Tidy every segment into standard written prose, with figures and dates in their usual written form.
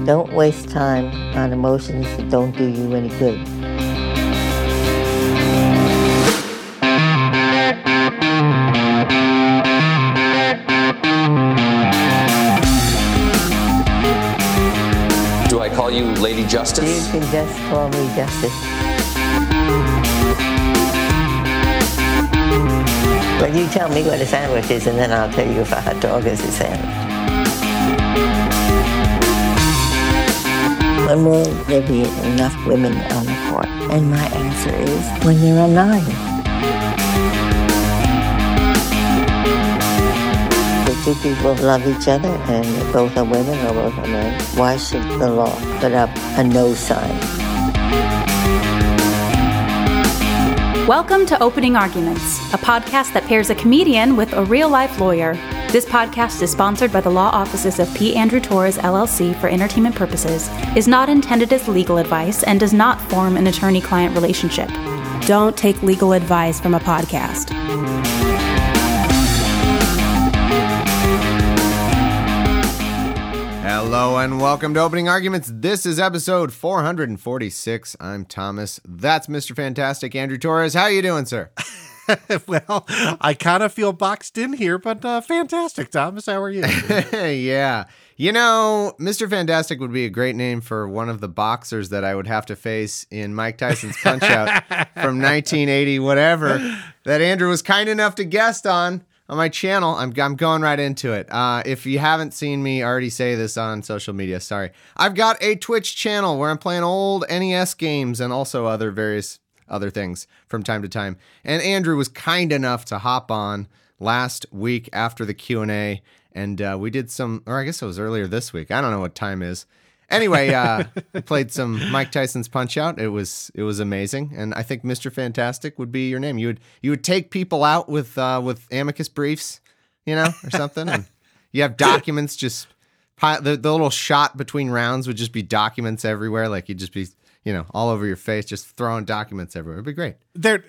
Don't waste time on emotions that don't do you any good. Do I call you Lady Justice? You can just call me Justice. But you tell me what a sandwich is, and then I'll tell you if a hot dog is a sandwich. When will there be enough women on the court? And my answer is, when there are 9. If two people love each other and both are women or both are men, why should the law put up a no sign? Welcome to Opening Arguments, a podcast that pairs a comedian with a real-life lawyer. This podcast is sponsored by the law offices of P. Andrew Torres, LLC for entertainment purposes, is not intended as legal advice, and does not form an attorney-client relationship. Don't take legal advice from a podcast. Hello and welcome to Opening Arguments. This is episode 446. I'm Thomas. That's Mr. Fantastic, Andrew Torres. How are you doing, sir? Well, I kind of feel boxed in here, but fantastic, Thomas. How are you? Yeah. You know, Mr. Fantastic would be a great name for one of the boxers that I would have to face in Mike Tyson's Punch-Out from 1980, whatever, that Andrew was kind enough to guest on my channel. I'm going right into it. If you haven't seen me already say this on social media, sorry. I've got a Twitch channel where I'm playing old NES games and also various other things from time to time. And Andrew was kind enough to hop on last week after the Q&A, and we did some, or I guess it was earlier this week. I don't know what time is. Anyway, we played some Mike Tyson's Punch-Out. It was amazing, and I think Mr. Fantastic would be your name. You would take people out with amicus briefs, or something, and you have documents just the little shot between rounds would just be documents everywhere, like you'd just be all over your face, just throwing documents everywhere. It'd be great.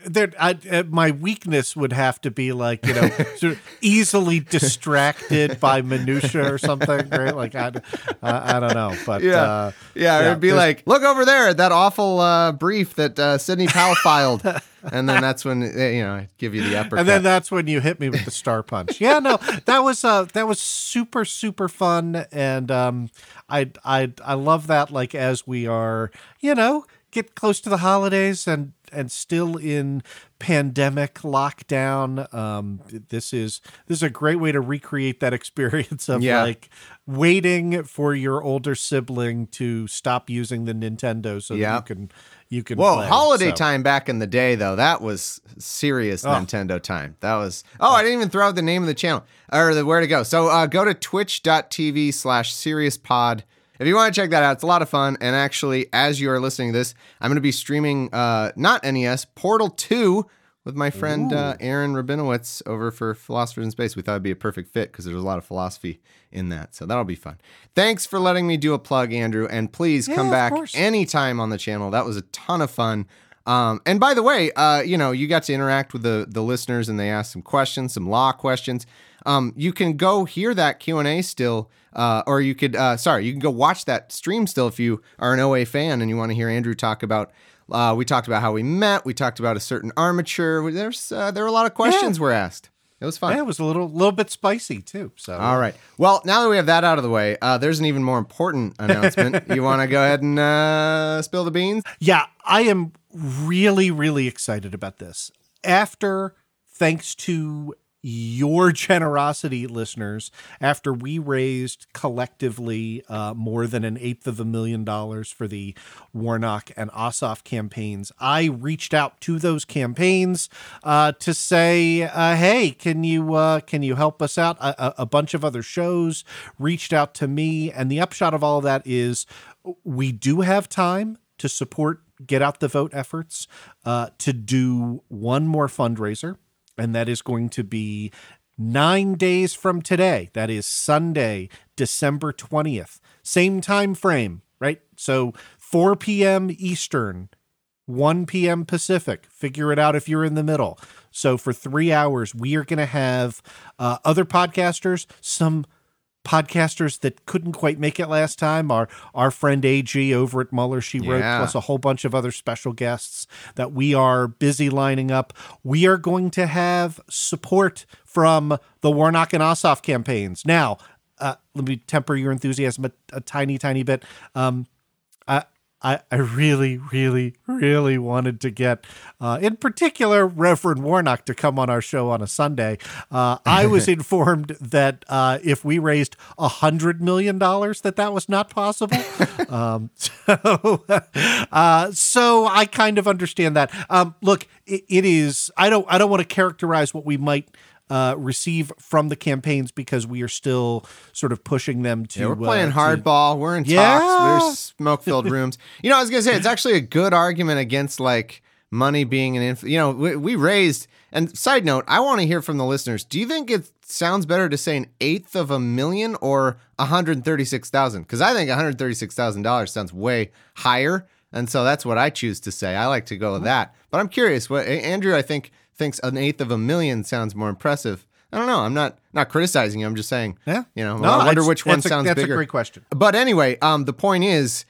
My weakness would have to be like, sort of easily distracted by minutia or something, right? Like, I don't know, but it'd be like, look over there, that awful brief that Sidney Powell filed. And then that's when, I give you the uppercut. And then that's when you hit me with the star punch. Yeah, no, that was super, super fun. And I love that, like, as we are, get close to the holidays and still in pandemic lockdown. This is a great way to recreate that experience of like waiting for your older sibling to stop using the Nintendo so that you can Whoa, play. holiday time back in the day, though, that was serious Nintendo time. That was, I didn't even throw out the name of the channel, or where to go. So go to twitch.tv/SeriousPod. If you want to check that out, it's a lot of fun. And actually, as you are listening to this, I'm going to be streaming, not NES, Portal 2 with my friend Aaron Rabinowitz over for Philosophers in Space. We thought it'd be a perfect fit because there's a lot of philosophy in that. So that'll be fun. Thanks for letting me do a plug, Andrew. And please come back anytime on the channel. That was a ton of fun. And by the way, you got to interact with the listeners and they asked some questions, some law questions. You can go hear that Q&A still, or you could, you can go watch that stream still if you are an OA fan and you want to hear Andrew talk about, we talked about how we met, we talked about a certain armature, there were a lot of questions were asked. It was fun. Yeah, it was a little bit spicy too. So all right. Well, now that we have that out of the way, there's an even more important announcement. You want to go ahead and spill the beans? Yeah, I am really, really excited about this. Thanks to your generosity, listeners, after we raised collectively more than $1.8 million for the Warnock and Ossoff campaigns, I reached out to those campaigns to say, hey, can you help us out? A bunch of other shows reached out to me, and the upshot of all of that is we do have time to support Get Out the Vote efforts to do one more fundraiser. And that is going to be 9 days from today. That is Sunday, December 20th. Same time frame, right? So 4 p.m. Eastern, 1 p.m. Pacific. Figure it out if you're in the middle. So for 3 hours, we are going to have other podcasters, some podcasters that couldn't quite make it last time. Our friend AG over at Mueller, She Wrote, plus a whole bunch of other special guests that we are busy lining up. We are going to have support from the Warnock and Ossoff campaigns. Now, let me temper your enthusiasm a tiny, tiny bit. I really, really, really wanted to get, in particular, Reverend Warnock to come on our show on a Sunday. I was informed that if we raised $100 million, that was not possible. So I kind of understand that. Look, it is. I don't want to characterize what we might receive from the campaigns because we are still sort of pushing them to. Yeah, we're playing hardball. We're in talks. We're smoke-filled rooms. You know, I was going to say, it's actually a good argument against like money being an we raised, and side note, I want to hear from the listeners. Do you think it sounds better to say an eighth of $1,000,000 or $136,000? Because I think $136,000 sounds way higher. And so that's what I choose to say. I like to go with that. But I'm curious, what Andrew, I think, thinks an eighth of $1,000,000 sounds more impressive. I don't know. I'm not criticizing you. I'm just saying, I wonder which one sounds bigger. That's a great question. But anyway, the point is,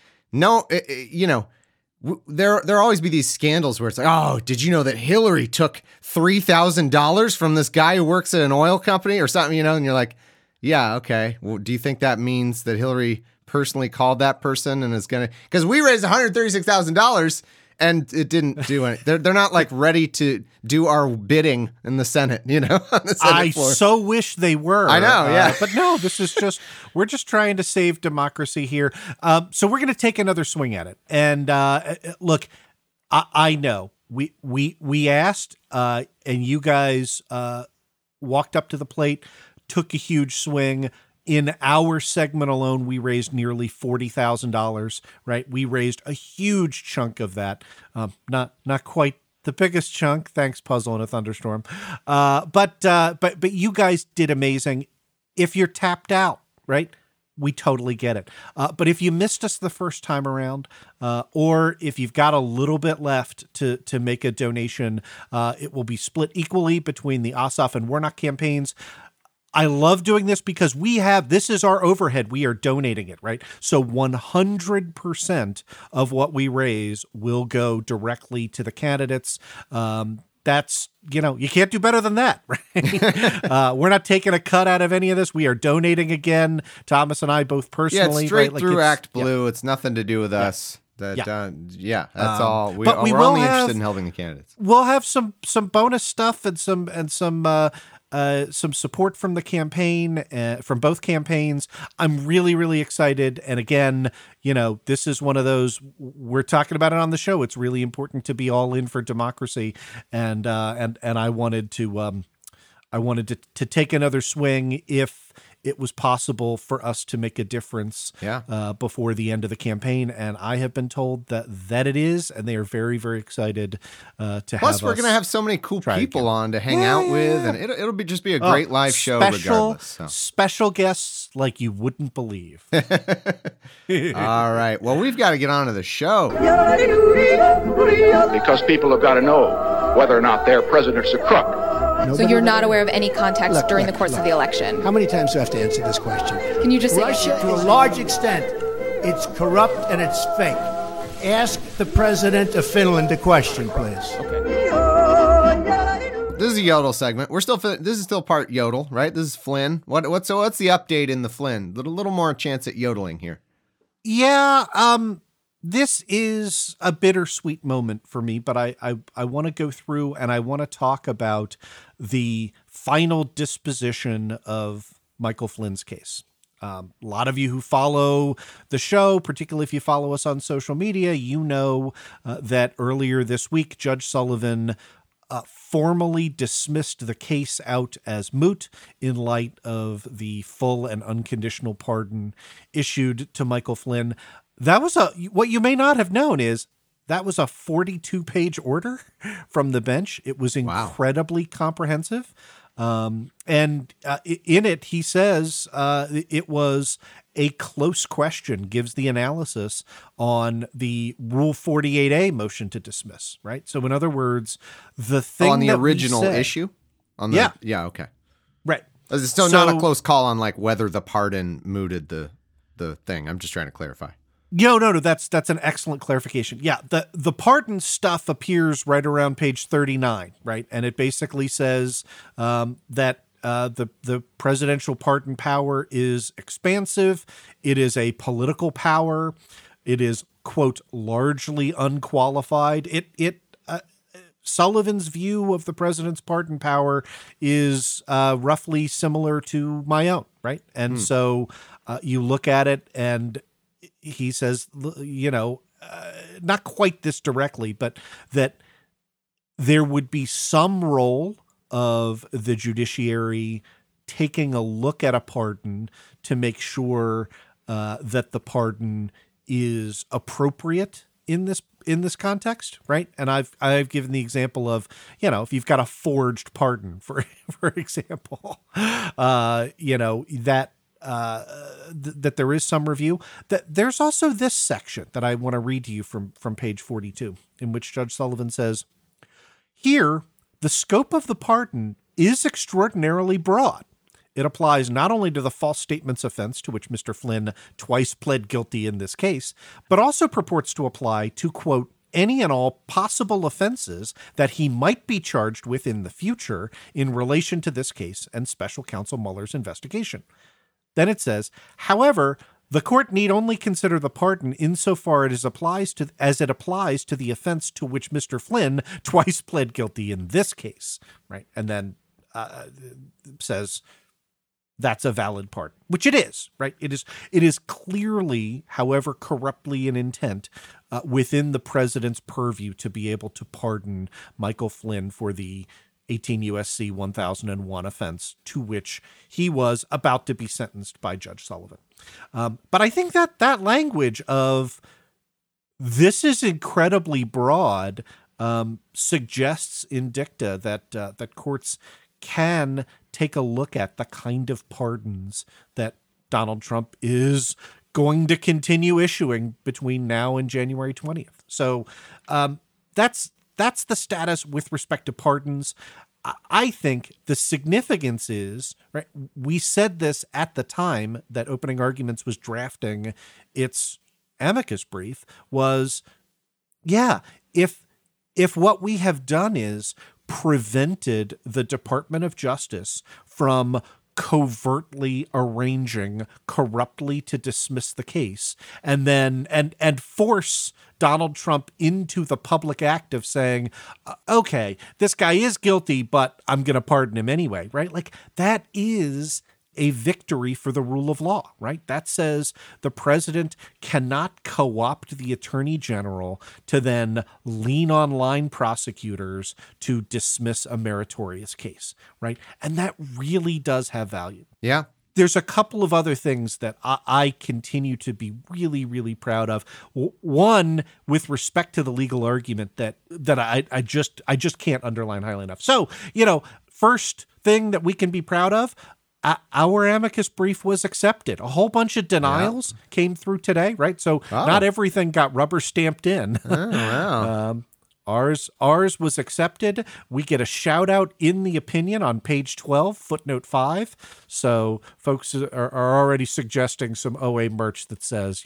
there'll always be these scandals where it's like, oh, did you know that Hillary took $3,000 from this guy who works at an oil company or something, and you're like, yeah, okay. Well, do you think that means that Hillary personally called that person and is going to, because we raised $136,000 and it didn't do anything. They're not like ready to do our bidding in the Senate, on the Senate floor. So wish they were. I know, yeah. But no, this is we're just trying to save democracy here. So we're going to take another swing at it. And look, I know we asked, and you guys walked up to the plate, took a huge swing. In our segment alone, we raised nearly $40,000, right? We raised a huge chunk of that. Not quite the biggest chunk. Thanks, Puzzle in a Thunderstorm. But you guys did amazing. If you're tapped out, right? We totally get it. But if you missed us the first time around, or if you've got a little bit left to make a donation, it will be split equally between the Ossoff and Warnock campaigns. I love doing this because this is our overhead. We are donating it, right? So 100% of what we raise will go directly to the candidates. That's, you can't do better than that, right? We're not taking a cut out of any of this. We are donating again. Thomas and I both personally. Yeah, it's straight right? through Act Blue. Yeah. It's nothing to do with us. That's all. We're only interested in helping the candidates. We'll have some bonus stuff and some support from the campaign, from both campaigns. I'm really, really excited. And again, this is one of those, we're talking about it on the show. It's really important to be all in for democracy. And I wanted to take another swing if it was possible for us to make a difference before the end of the campaign. And I have been told that it is, and they are very, very excited to have us. Plus, we're going to have so many cool people on to hang out with, and it'll just be a great live show regardless. So. Special guests like you wouldn't believe. All right. Well, we've got to get on to the show. Because people have got to know whether or not their president's a crook. So you're not aware of any context during the course of the election? How many times do I have to answer this question? Can you just say Russia, to a large extent, it's corrupt and it's fake. Ask the president of Finland a question, please. Okay. This is a Yodel segment. This is still part Yodel, right? This is Flynn. What's the update in the Flynn? A little more chance at yodeling here. Yeah, this is a bittersweet moment for me, but I want to go through and I want to talk about the final disposition of Michael Flynn's case. A lot of you who follow the show, particularly if you follow us on social media, that earlier this week, Judge Sullivan formally dismissed the case out as moot in light of the full and unconditional pardon issued to Michael Flynn. That was what you may not have known is that was a 42-page order from the bench. It was incredibly comprehensive. And in it, he says it was a close question, gives the analysis on the Rule 48A motion to dismiss, right? So in other words, the thing on the original issue? Okay. Right. It's still not a close call on like whether the pardon mooted the thing. I'm just trying to clarify. No, that's an excellent clarification. Yeah, the pardon stuff appears right around page 39, right? And it basically says that the presidential pardon power is expansive. It is a political power. It is, quote, largely unqualified. Sullivan's view of the president's pardon power is roughly similar to my own, right? And so you look at it and he says, not quite this directly, but that there would be some role of the judiciary taking a look at a pardon to make sure that the pardon is appropriate in this context, right? And I've given the example of, if you've got a forged pardon, for example, that there is some review. That there's also this section that I want to read to you from page 42, in which Judge Sullivan says, "Here, the scope of the pardon is extraordinarily broad. It applies not only to the false statements offense to which Mr. Flynn twice pled guilty in this case, but also purports to apply to, quote, any and all possible offenses that he might be charged with in the future in relation to this case and Special Counsel Mueller's investigation." Then it says, "However, the court need only consider the pardon insofar as it applies to the offense to which Mr. Flynn twice pled guilty in this case," right? And then says that's a valid pardon, which it is, right? It is clearly, however corruptly in intent, within the president's purview to be able to pardon Michael Flynn for the 18 U.S.C. 1001 offense to which he was about to be sentenced by Judge Sullivan. But I think that language of this is incredibly broad suggests in dicta that courts can take a look at the kind of pardons that Donald Trump is going to continue issuing between now and January 20th. So that's the status with respect to pardons. I think the significance is, right, we said this at the time that Opening Arguments was drafting its amicus brief, was, if what we have done is prevented the Department of Justice from covertly arranging corruptly to dismiss the case and then and force Donald Trump into the public act of saying, okay, this guy is guilty, but I'm going to pardon him anyway, right? Like, that is a victory for the rule of law, right? That says the president cannot co-opt the attorney general to then lean on line prosecutors to dismiss a meritorious case, right? And that really does have value. Yeah. There's a couple of other things that I continue to be really, really proud of. One, with respect to the legal argument that I just can't underline highly enough. So, first thing that we can be proud of, our amicus brief was accepted. A whole bunch of denials came through today, right? So not everything got rubber stamped in. Oh, wow. Ours was accepted. We get a shout out in the opinion on page 12, footnote 5. So folks are already suggesting some OA merch that says,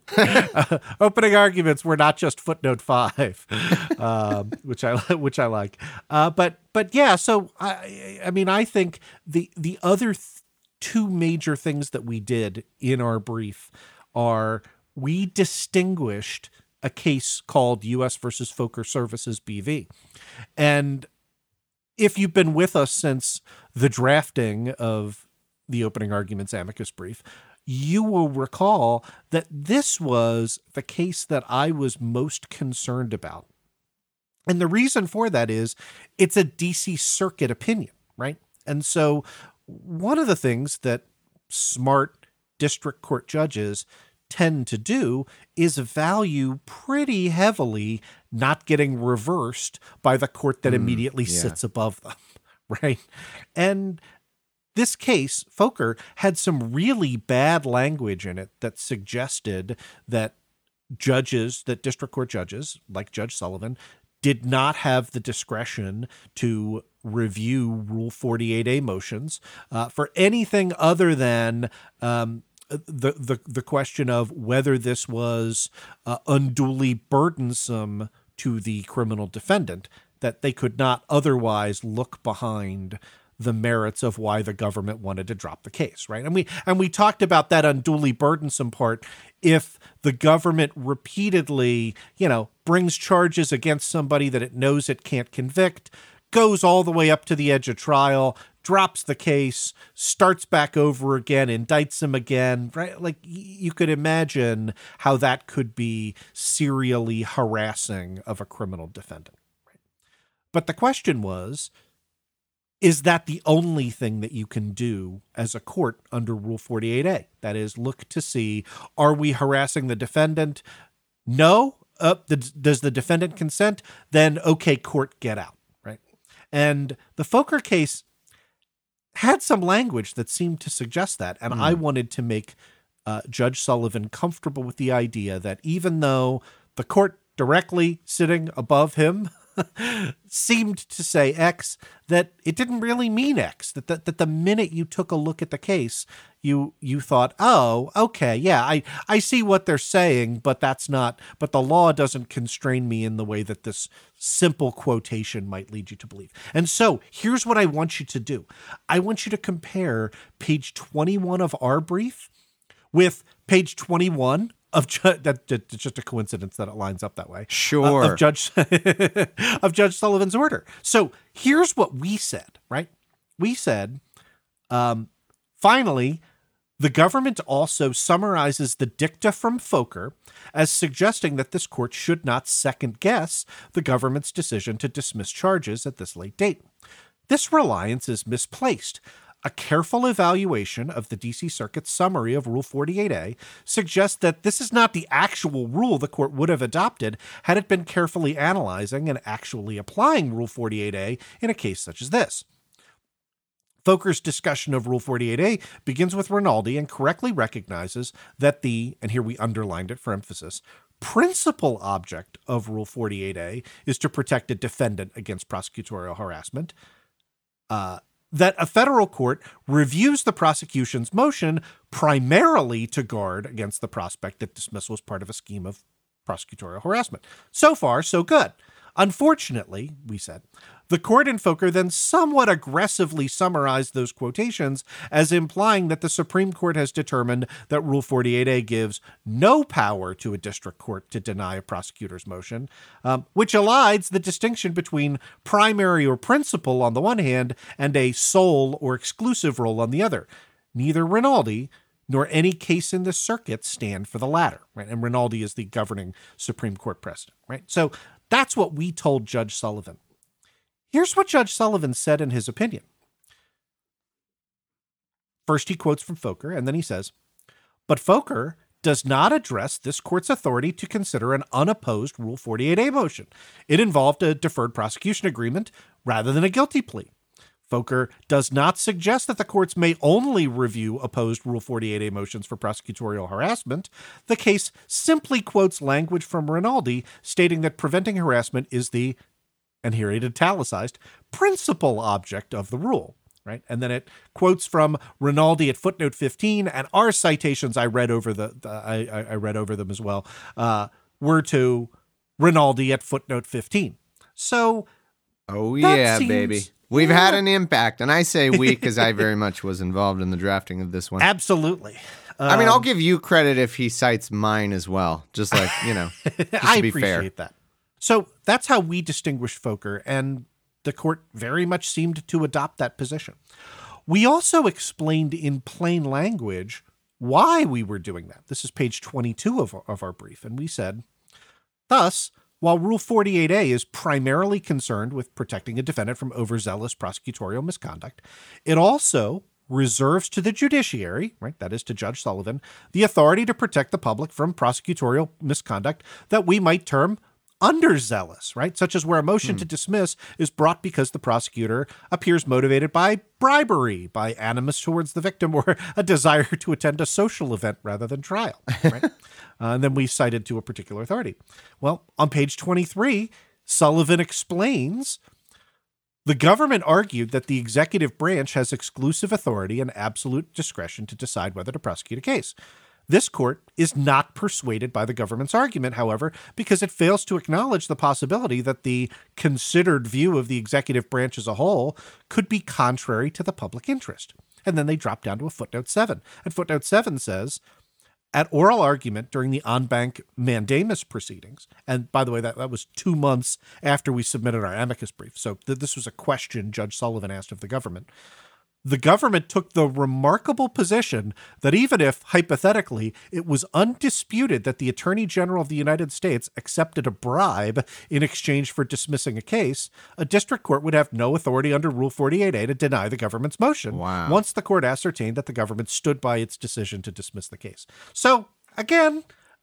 opening arguments were not just footnote 5, which I like. But yeah, so I mean, I think the other two major things that we did in our brief are we distinguished a case called U.S. versus Fokker Services BV. And if you've been with us since the drafting of the Opening Arguments amicus brief, you will recall that this was the case that I was most concerned about. And the reason for that is it's a DC Circuit opinion, right? And so one of the things that smart district court judges tend to do is value pretty heavily not getting reversed by the court that immediately sits above them, right? And this case, Fokker, had some really bad language in it that suggested that district court judges, like Judge Sullivan, did not have the discretion to review Rule 48A motions for anything other than the question of whether this was unduly burdensome to the criminal defendant, that they could not otherwise look behind the merits of why the government wanted to drop the case, right? And we talked about that unduly burdensome part. If the government repeatedly, brings charges against somebody that it knows it can't convict, goes all the way up to the edge of trial, drops the case, starts back over again, indicts him again, right? Like, you could imagine how that could be serially harassing of a criminal defendant. Right? But the question was, is that the only thing that you can do as a court under Rule 48A? That is, look to see, are we harassing the defendant? No. Does the defendant consent? Then, okay, court, get out, right? And the Foker case had some language that seemed to suggest that, and I wanted to make Judge Sullivan comfortable with the idea that even though the court directly sitting above him seemed to say X, that it didn't really mean X, that the minute you took a look at the case, you thought, oh, okay, yeah, I see what they're saying, but the law doesn't constrain me in the way that this simple quotation might lead you to believe. And so here's what I want you to do. I want you to compare page 21 of our brief with page 21 of that's just a coincidence that it lines up that way. Sure. Of Judge Sullivan's order. So here's what we said, right? We said, finally, the government also summarizes the dicta from Foker as suggesting that this court should not second guess the government's decision to dismiss charges at this late date. This reliance is misplaced. A careful evaluation of the D.C. Circuit's summary of Rule 48A suggests that this is not the actual rule the court would have adopted had it been carefully analyzing and actually applying Rule 48A in a case such as this. Foker's discussion of Rule 48A begins with Rinaldi and correctly recognizes that and here we underlined it for emphasis, principal object of Rule 48A is to protect a defendant against prosecutorial harassment. That a federal court reviews the prosecution's motion primarily to guard against the prospect that dismissal is part of a scheme of prosecutorial harassment. So far, so good. Unfortunately, we said, the court in Foker then somewhat aggressively summarized those quotations as implying that the Supreme Court has determined that Rule 48A gives no power to a district court to deny a prosecutor's motion, which elides the distinction between primary or principal on the one hand and a sole or exclusive role on the other. Neither Rinaldi nor any case in the circuit stand for the latter, right? And Rinaldi is the governing Supreme Court precedent, right? So that's what we told Judge Sullivan. Here's what Judge Sullivan said in his opinion. First, he quotes from Foker, and then he says, but Foker does not address this court's authority to consider an unopposed Rule 48A motion. It involved a deferred prosecution agreement rather than a guilty plea. Foker does not suggest that the courts may only review opposed Rule 48A motions for prosecutorial harassment. The case simply quotes language from Rinaldi stating that preventing harassment is the, and here it italicized, principal object of the rule, right? And then it quotes from Rinaldi at footnote 15, and our citations, I read over I read over them as well, were to Rinaldi at footnote 15. So, oh yeah, baby. We've had an impact, and I say we because I very much was involved in the drafting of this one. Absolutely. I mean, I'll give you credit if he cites mine as well, just like, I appreciate that. So that's how we distinguished Foker, and the court very much seemed to adopt that position. We also explained in plain language why we were doing that. This is page 22 of our brief, and we said, thus, while Rule 48A is primarily concerned with protecting a defendant from overzealous prosecutorial misconduct, it also reserves to the judiciary, right, that is to Judge Sullivan, the authority to protect the public from prosecutorial misconduct that we might term underzealous, right, such as where a motion to dismiss is brought because the prosecutor appears motivated by bribery, by animus towards the victim, or a desire to attend a social event rather than trial, right? And then we cited to a particular authority. Well, on page 23, Sullivan explains, the government argued that the executive branch has exclusive authority and absolute discretion to decide whether to prosecute a case. This court is not persuaded by the government's argument, however, because it fails to acknowledge the possibility that the considered view of the executive branch as a whole could be contrary to the public interest. And then they drop down to a footnote 7. And footnote 7 says, at oral argument during the en banc mandamus proceedings, and by the way, that was 2 months after we submitted our amicus brief, so this was a question Judge Sullivan asked of the government took the remarkable position that even if, hypothetically, it was undisputed that the Attorney General of the United States accepted a bribe in exchange for dismissing a case, a district court would have no authority under Rule 48A to deny the government's motion once the court ascertained that the government stood by its decision to dismiss the case. So, again,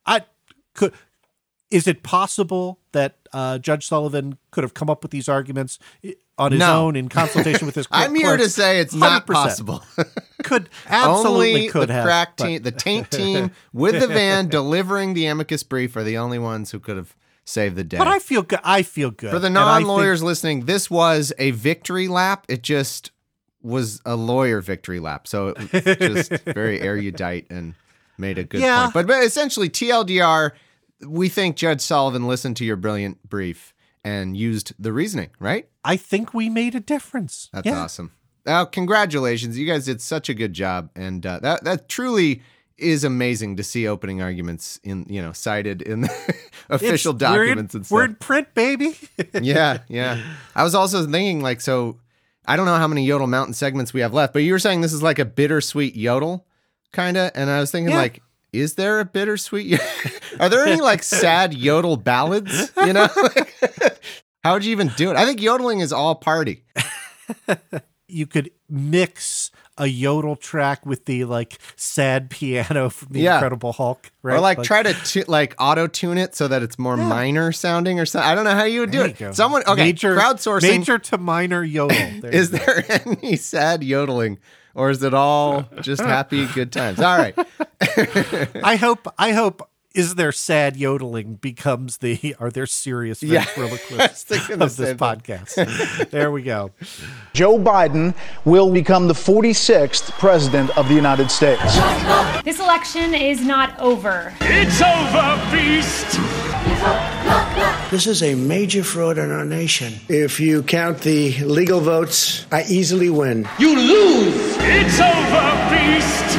is it possible that Judge Sullivan could have come up with these arguments on his own in consultation with his clerks? I'm here to say it's not 100%. Possible. Absolutely could the have. Crack team, the taint team with the van delivering the amicus brief are the only ones who could have saved the day. But I feel good. For the non-lawyers listening, this was a victory lap. It just was a lawyer victory lap. So it was just very erudite and made a good point. But essentially, TLDR, we think Judge Sullivan listened to your brilliant brief and used the reasoning, right? I think we made a difference. That's awesome. Congratulations. You guys did such a good job. And that truly is amazing to see opening arguments cited in the official documents and stuff. We're in print, baby. Yeah. I was also thinking, so I don't know how many Yodel Mountain segments we have left, but you were saying this is like a bittersweet Yodel, kind of. And I was thinking, is there a bittersweet? Are there any sad Yodel ballads? How would you even do it? I think yodeling is all party. You could mix a Yodel track with the sad piano from the Incredible Hulk, right? Or try to auto tune it so that it's more minor sounding or something. I don't know how you would do it. Go. Someone crowdsourcing major to minor yodel. Is there any sad yodeling? Or is it all just happy, good times? All right. I hope Is There Sad Yodeling becomes Are There Serious Ventriloquists of this podcast. There we go. Joe Biden will become the 46th president of the United States. This election is not over. It's over, beast! This is a major fraud in our nation. If you count the legal votes, I easily win. You lose! It's over, beast!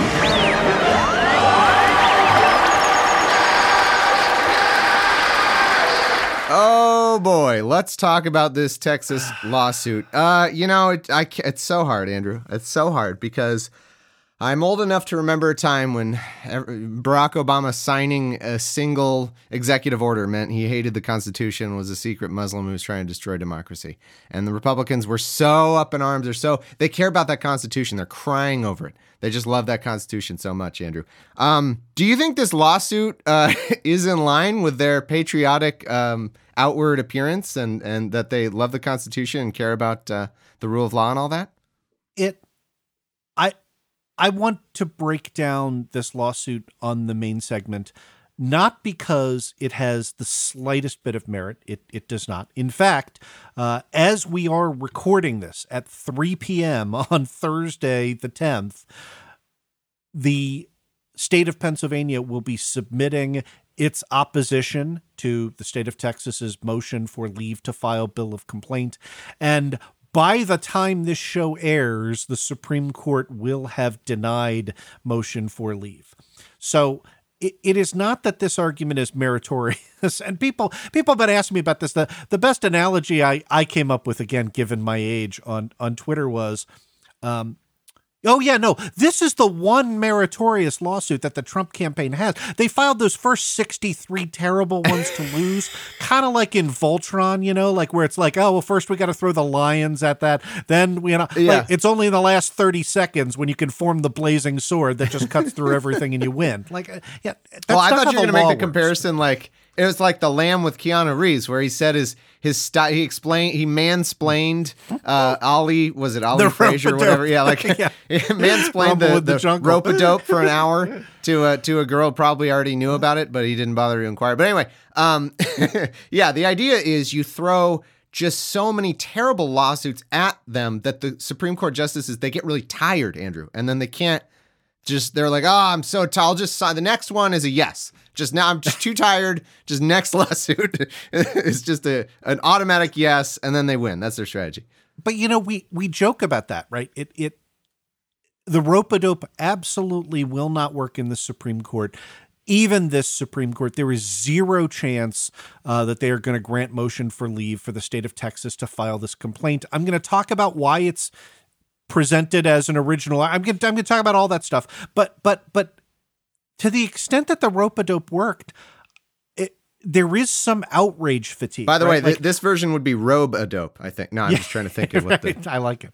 Oh boy, let's talk about this Texas lawsuit. It's so hard, Andrew. It's so hard because I'm old enough to remember a time when Barack Obama signing a single executive order meant he hated the Constitution, was a secret Muslim who was trying to destroy democracy. And the Republicans were so up in arms. They care about that Constitution. They're crying over it. They just love that Constitution so much, Andrew. Do you think this lawsuit is in line with their patriotic outward appearance and that they love the Constitution and care about the rule of law and all that? I want to break down this lawsuit on the main segment, not because it has the slightest bit of merit. It does not. In fact, as we are recording this at 3 p.m. on Thursday, the 10th, the state of Pennsylvania will be submitting its opposition to the state of Texas's motion for leave to file bill of complaint. And by the time this show airs, the Supreme Court will have denied motion for leave. So it is not that this argument is meritorious. And people have been asking me about this. The best analogy I came up with, again, given my age on Twitter was, this is the one meritorious lawsuit that the Trump campaign has. They filed those first 63 terrible ones to lose, kind of like in Voltron, where it's first we got to throw the lions at that. Then, it's only in the last 30 seconds when you can form the blazing sword that just cuts through everything and you win. I thought you were going to make the comparison It was like The Lamb with Keanu Reeves, where he said his style. He mansplained Ollie. Was it Ollie Frazier or whatever? Yeah, like mansplained the rope-a-dope for an hour to a girl who probably already knew about it, but he didn't bother to inquire. But anyway, yeah, the idea is you throw just so many terrible lawsuits at them that the Supreme Court justices, they get really tired, Andrew, and then they can't. They're like, I'm so tired. I'll just sign. The next one is a yes. Just now, I'm just too tired. Just next lawsuit is just an automatic yes, and then they win. That's their strategy. But we joke about that, right? The rope-a-dope absolutely will not work in the Supreme Court. Even this Supreme Court, there is zero chance that they are going to grant motion for leave for the state of Texas to file this complaint. I'm going to talk about why it's presented as an original. I'm going to talk about all that stuff. But to the extent that the rope-a-dope worked, there is some outrage fatigue. By the way, this version would be robe-a-dope, I think. No, I'm just trying to think of what right. I like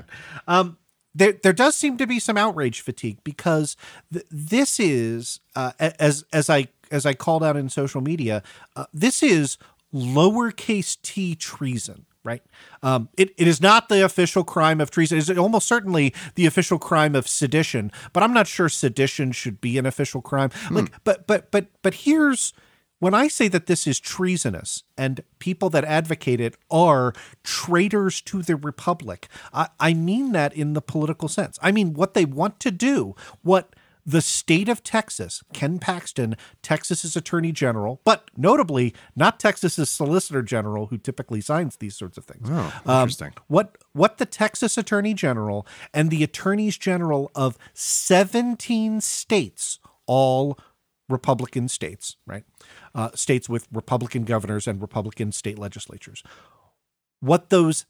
it. There does seem to be some outrage fatigue because this is, as I called out in social media, this is lowercase t treason. Right. It is not the official crime of treason. It's almost certainly the official crime of sedition, but I'm not sure sedition should be an official crime. But here's when I say that this is treasonous and people that advocate it are traitors to the republic. I mean that in the political sense. I mean what they want to do, what the state of Texas, Ken Paxton, Texas's attorney general, but notably not Texas's solicitor general, who typically signs these sorts of things. Oh, interesting. What the Texas attorney general and the attorneys general of 17 states, all Republican states, right? States with Republican governors and Republican state legislatures. What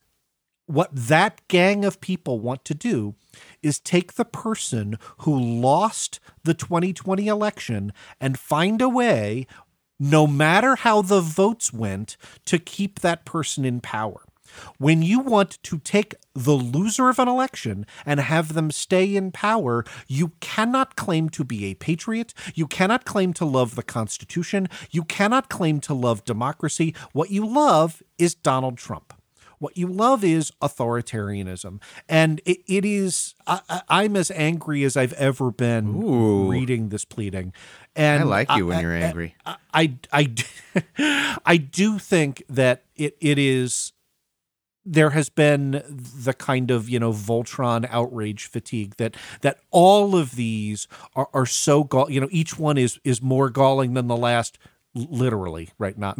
that gang of people want to do is take the person who lost the 2020 election and find a way, no matter how the votes went, to keep that person in power. When you want to take the loser of an election and have them stay in power, you cannot claim to be a patriot. You cannot claim to love the Constitution. You cannot claim to love democracy. What you love is Donald Trump. What you love is authoritarianism. And it is, I'm as angry as I've ever been reading this pleading. And I like you when you're angry. I do think that it is, there has been the kind of, Voltron outrage fatigue that all of these are so, each one is more galling than the last, literally, right? Not,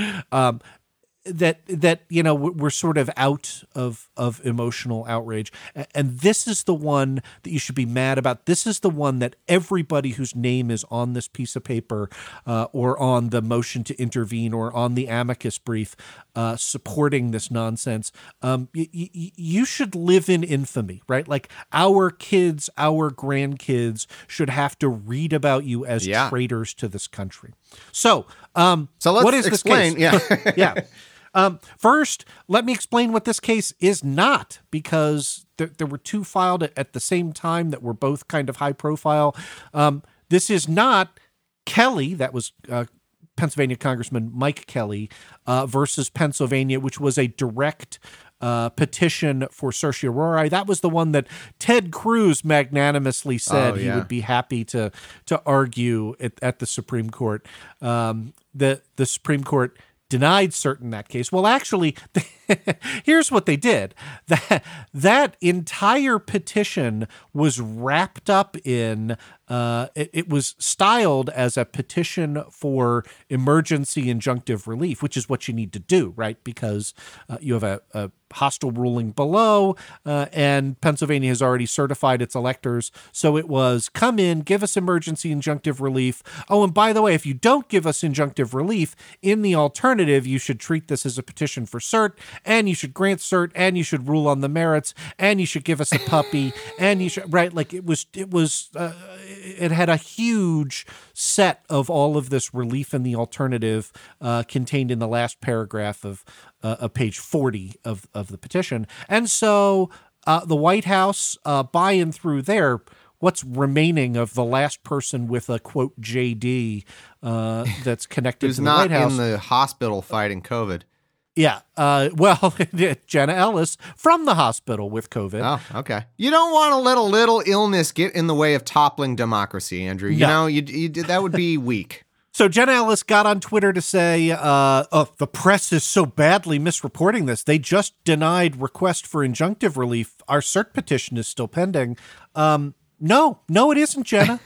that we're sort of out of emotional outrage, and this is the one that you should be mad about. This is the one that everybody whose name is on this piece of paper, or on the motion to intervene, or on the amicus brief, supporting this nonsense, you should live in infamy, right? Like our kids, our grandkids should have to read about you as traitors to this country. So let's what is explain. This case? Yeah. First, let me explain what this case is not, because there were two filed at the same time that were both kind of high profile. This is not Kelly, that was Pennsylvania Congressman Mike Kelly, versus Pennsylvania, which was a direct petition for certiorari. That was the one that Ted Cruz magnanimously said he would be happy to argue at the Supreme Court. The Supreme Court denied cert in that case. Well, actually, here's what they did. That entire petition was wrapped up in, it was styled as a petition for emergency injunctive relief, which is what you need to do, right? Because you have a hostile ruling below, and Pennsylvania has already certified its electors. So it was, come in, give us emergency injunctive relief. Oh, and by the way, if you don't give us injunctive relief, in the alternative, you should treat this as a petition for cert, and you should grant cert, and you should rule on the merits, and you should give us a puppy, and you should, right? Like it had a huge set of all of this relief in the alternative contained in the last paragraph of page 40 of the petition. And so the White House, by and through there, what's remaining of the last person with a quote JD that's connected to the White House. Who's not in the hospital fighting COVID. Yeah. Well, Jenna Ellis from the hospital with COVID. Oh, okay. You don't want to let a little illness get in the way of toppling democracy, Andrew. You know, that would be weak. So Jenna Ellis got on Twitter to say, the press is so badly misreporting this. They just denied request for injunctive relief. Our cert petition is still pending. No, it isn't, Jenna.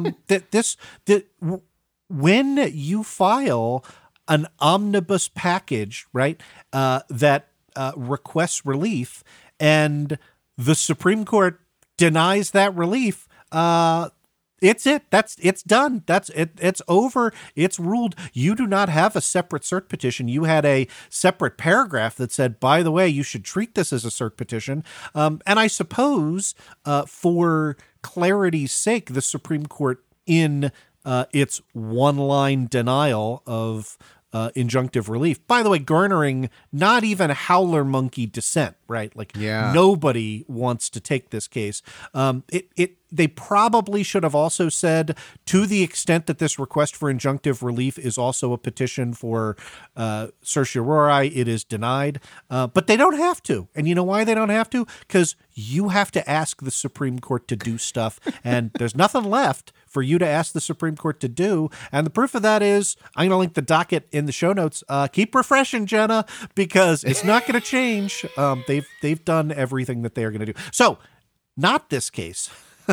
When you file an omnibus package, right, that requests relief, and the Supreme Court denies that relief, it's done. It's over. It's ruled. You do not have a separate cert petition. You had a separate paragraph that said, by the way, you should treat this as a cert petition. And I suppose for clarity's sake, the Supreme Court in its one-line denial of injunctive relief, by the way, garnering not even howler monkey dissent, right? Like nobody wants to take this case. They probably should have also said, to the extent that this request for injunctive relief is also a petition for certiorari, it is denied. But they don't have to. And you know why they don't have to? Because you have to ask the Supreme Court to do stuff, and there's nothing left for you to ask the Supreme Court to do. And the proof of that is, I'm going to link the docket in the show notes. Keep refreshing, Jenna, because it's not going to change. They've done everything that they are going to do. So, not this case.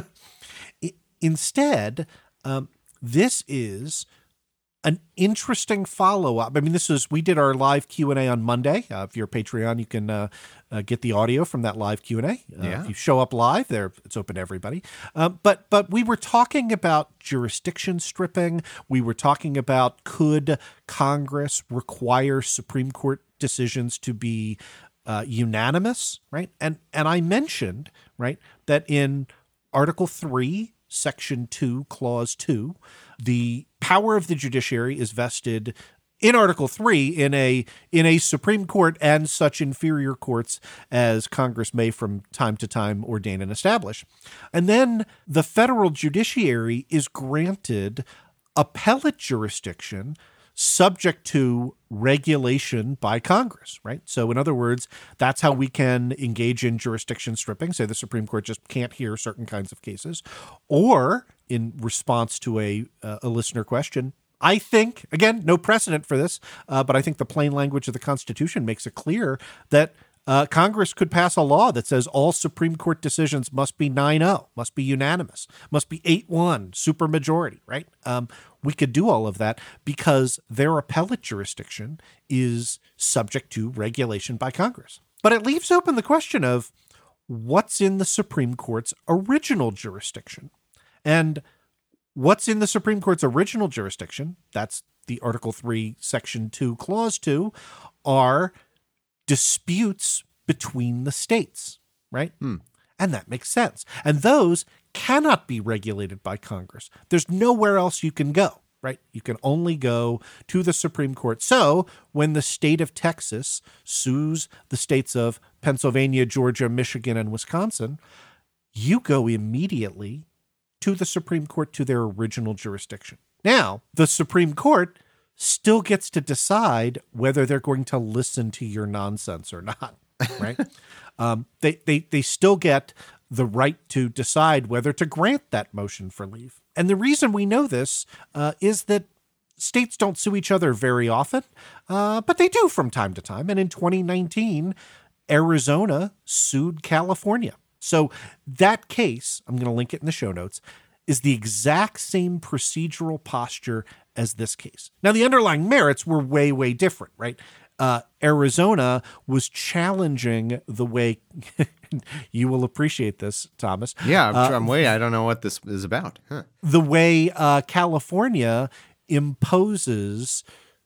Instead, this is an interesting follow-up. I mean, we did our live Q&A on Monday. If you're a Patreon, you can get the audio from that live Q&A. If you show up live there, it's open to everybody. But we were talking about jurisdiction stripping. We were talking about, could Congress require Supreme Court decisions to be unanimous, right? And I mentioned, right, that in Article 3, Section 2, Clause 2, the power of the judiciary is vested in Article 3 in a Supreme Court and such inferior courts as Congress may from time to time ordain and establish. And then the federal judiciary is granted appellate jurisdiction subject to regulation by Congress, right? So in other words, that's how we can engage in jurisdiction stripping. Say the Supreme Court just can't hear certain kinds of cases. Or in response to a listener question, I think, again, no precedent for this, but I think the plain language of the Constitution makes it clear that Congress could pass a law that says all Supreme Court decisions must be 9-0, must be unanimous, must be 8-1, supermajority, right? We could do all of that because their appellate jurisdiction is subject to regulation by Congress. But it leaves open the question of what's in the Supreme Court's original jurisdiction. And what's in the Supreme Court's original jurisdiction, that's the Article 3, Section 2, Clause 2, are disputes between the states, right? And that makes sense. And those cannot be regulated by Congress. There's nowhere else you can go, right? You can only go to the Supreme Court. So when the state of Texas sues the states of Pennsylvania, Georgia, Michigan, and Wisconsin, you go immediately to the Supreme Court, to their original jurisdiction. Now, the Supreme Court still gets to decide whether they're going to listen to your nonsense or not, right? They still get the right to decide whether to grant that motion for leave. And the reason we know this is that states don't sue each other very often, but they do from time to time. And in 2019, Arizona sued California. So that case, I'm going to link it in the show notes, is the exact same procedural posture as this case. Now, the underlying merits were way, way different, right? Arizona was challenging the way, you will appreciate this, Thomas. Yeah, I'm waiting. I don't know what this is about. Huh. The way California imposes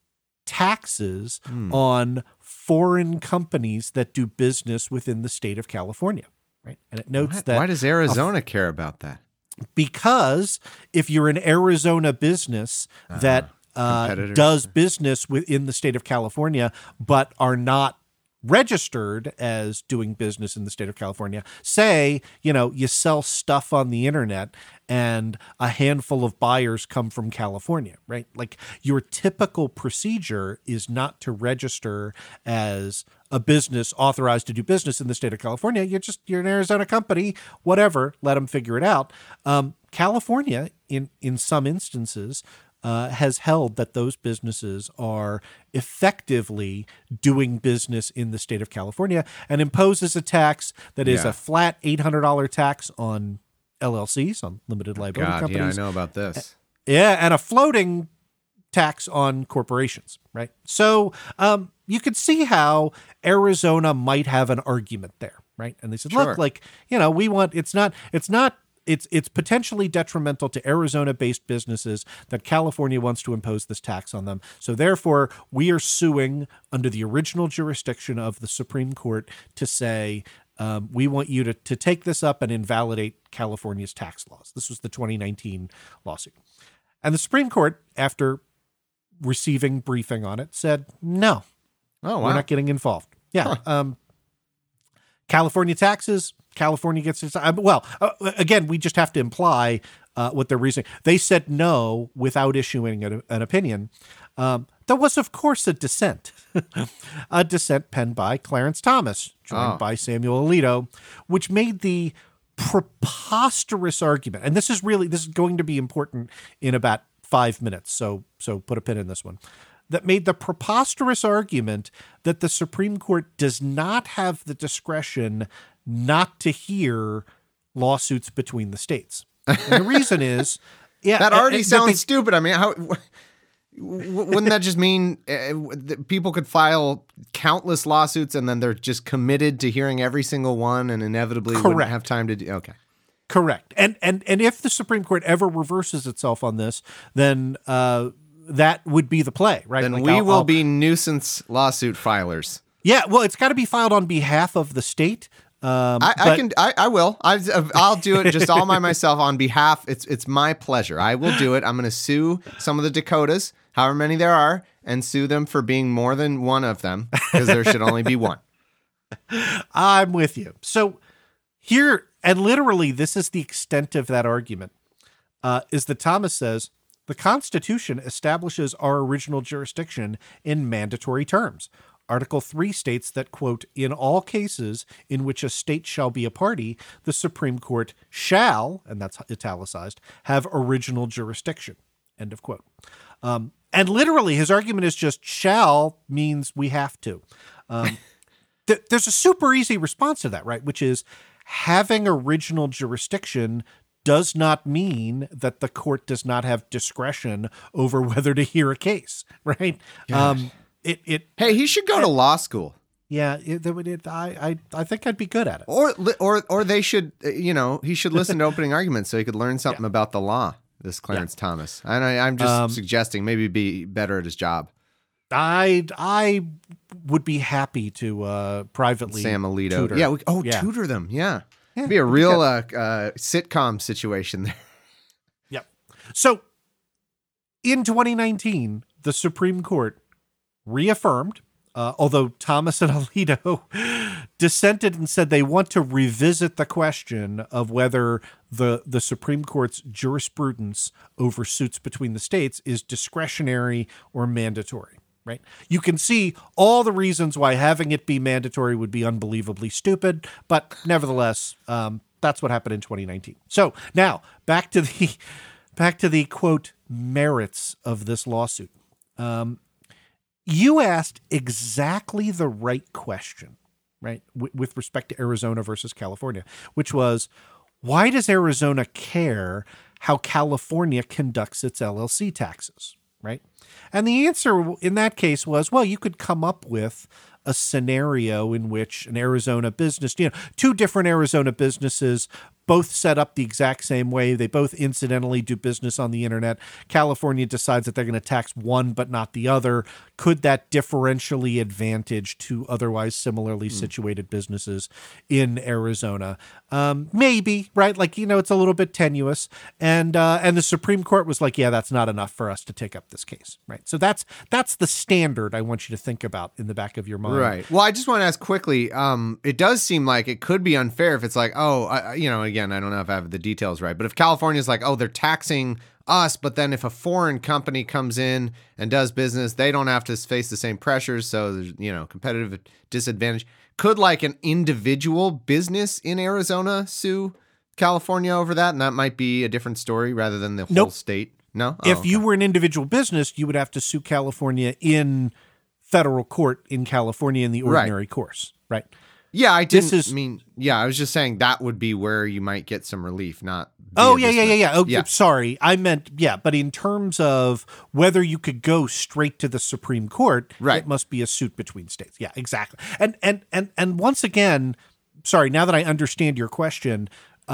taxes on foreign companies that do business within the state of California, right? And it notes that... Why does Arizona care about that? Because if you're an Arizona business that does business within the state of California, but are not registered as doing business in the state of California. Say, you sell stuff on the internet and a handful of buyers come from California, right? Like your typical procedure is not to register as a business authorized to do business in the state of California. You're an Arizona company, whatever, let them figure it out. California, in some instances, has held that those businesses are effectively doing business in the state of California and imposes a tax that is a flat $800 tax on LLCs, on limited liability companies. Yeah, I know about this. And a floating tax on corporations, right? So you could see how Arizona might have an argument there, right? And they said, look, we want, it's potentially detrimental to Arizona-based businesses that California wants to impose this tax on them. So therefore, we are suing under the original jurisdiction of the Supreme Court to say, we want you to take this up and invalidate California's tax laws. This was the 2019 lawsuit. And the Supreme Court, after receiving briefing on it, said, no, we're not getting involved. Yeah. California taxes, California gets its. Again, we just have to imply what they're reasoning. They said no without issuing an opinion. There was, of course, a dissent, penned by Clarence Thomas, joined by Samuel Alito, which made the preposterous argument. And this is going to be important in about 5 minutes. So put a pin in this one. That made the preposterous argument that the Supreme Court does not have the discretion not to hear lawsuits between the states. And the reason is, that already sounds stupid. I mean, wouldn't that just mean that people could file countless lawsuits and then they're just committed to hearing every single one and inevitably wouldn't have time to do? Okay. Correct. And if the Supreme Court ever reverses itself on this, then that would be the play, right? Then we will be nuisance lawsuit filers. Yeah, well, it's got to be filed on behalf of the state. I will. I'll do it just all by myself on behalf. It's my pleasure. I will do it. I'm going to sue some of the Dakotas, however many there are, and sue them for being more than one of them because there should only be one. I'm with you. So here, and literally, this is the extent of that argument, is that Thomas says, the Constitution establishes our original jurisdiction in mandatory terms. Article 3 states that, quote, in all cases in which a state shall be a party, the Supreme Court shall, and that's italicized, have original jurisdiction, end of quote. And literally, his argument is just shall means we have to. There's a super easy response to that, right? Which is having original jurisdiction does not mean that the court does not have discretion over whether to hear a case, right? Hey, he should go to law school. Yeah, I think I'd be good at it. Or they should, he should listen to opening arguments so he could learn something about the law. This Clarence Thomas. I'm just suggesting maybe be better at his job. I would be happy to privately Sam Alito. Tutor. Tutor them. Yeah. It'd be a real sitcom situation there. Yep. So in 2019, the Supreme Court reaffirmed, although Thomas and Alito dissented and said they want to revisit the question of whether the Supreme Court's jurisprudence over suits between the states is discretionary or mandatory. Right? You can see all the reasons why having it be mandatory would be unbelievably stupid, but nevertheless, that's what happened in 2019. So now back to the quote merits of this lawsuit. You asked exactly the right question, right, with respect to Arizona versus California, which was, why does Arizona care how California conducts its LLC taxes, right? And the answer in that case was, well, you could come up with a scenario in which an Arizona business, two different Arizona businesses both set up the exact same way. They both incidentally do business on the internet. California decides that they're going to tax one but not the other. Could that differentially advantage two otherwise similarly situated businesses in Arizona? Maybe, right? Like, it's a little bit tenuous. And the Supreme Court was like, yeah, that's not enough for us to take up this case, right? So that's the standard I want you to think about in the back of your mind. Right. Well, I just want to ask quickly, it does seem like it could be unfair if it's like, again, I don't know if I have the details right, but if California's like, they're taxing us, but then if a foreign company comes in and does business, they don't have to face the same pressures, so there's, competitive disadvantage. Could like an individual business in Arizona sue California over that? And that might be a different story rather than the whole state? No? If you were an individual business, you would have to sue California in federal court in California in the ordinary course, right? Yeah, I was just saying that would be where you might get some relief, not. Yeah. Sorry. I meant, but in terms of whether you could go straight to the Supreme Court, it must be a suit between states. Yeah, exactly. And once again, sorry, now that I understand your question,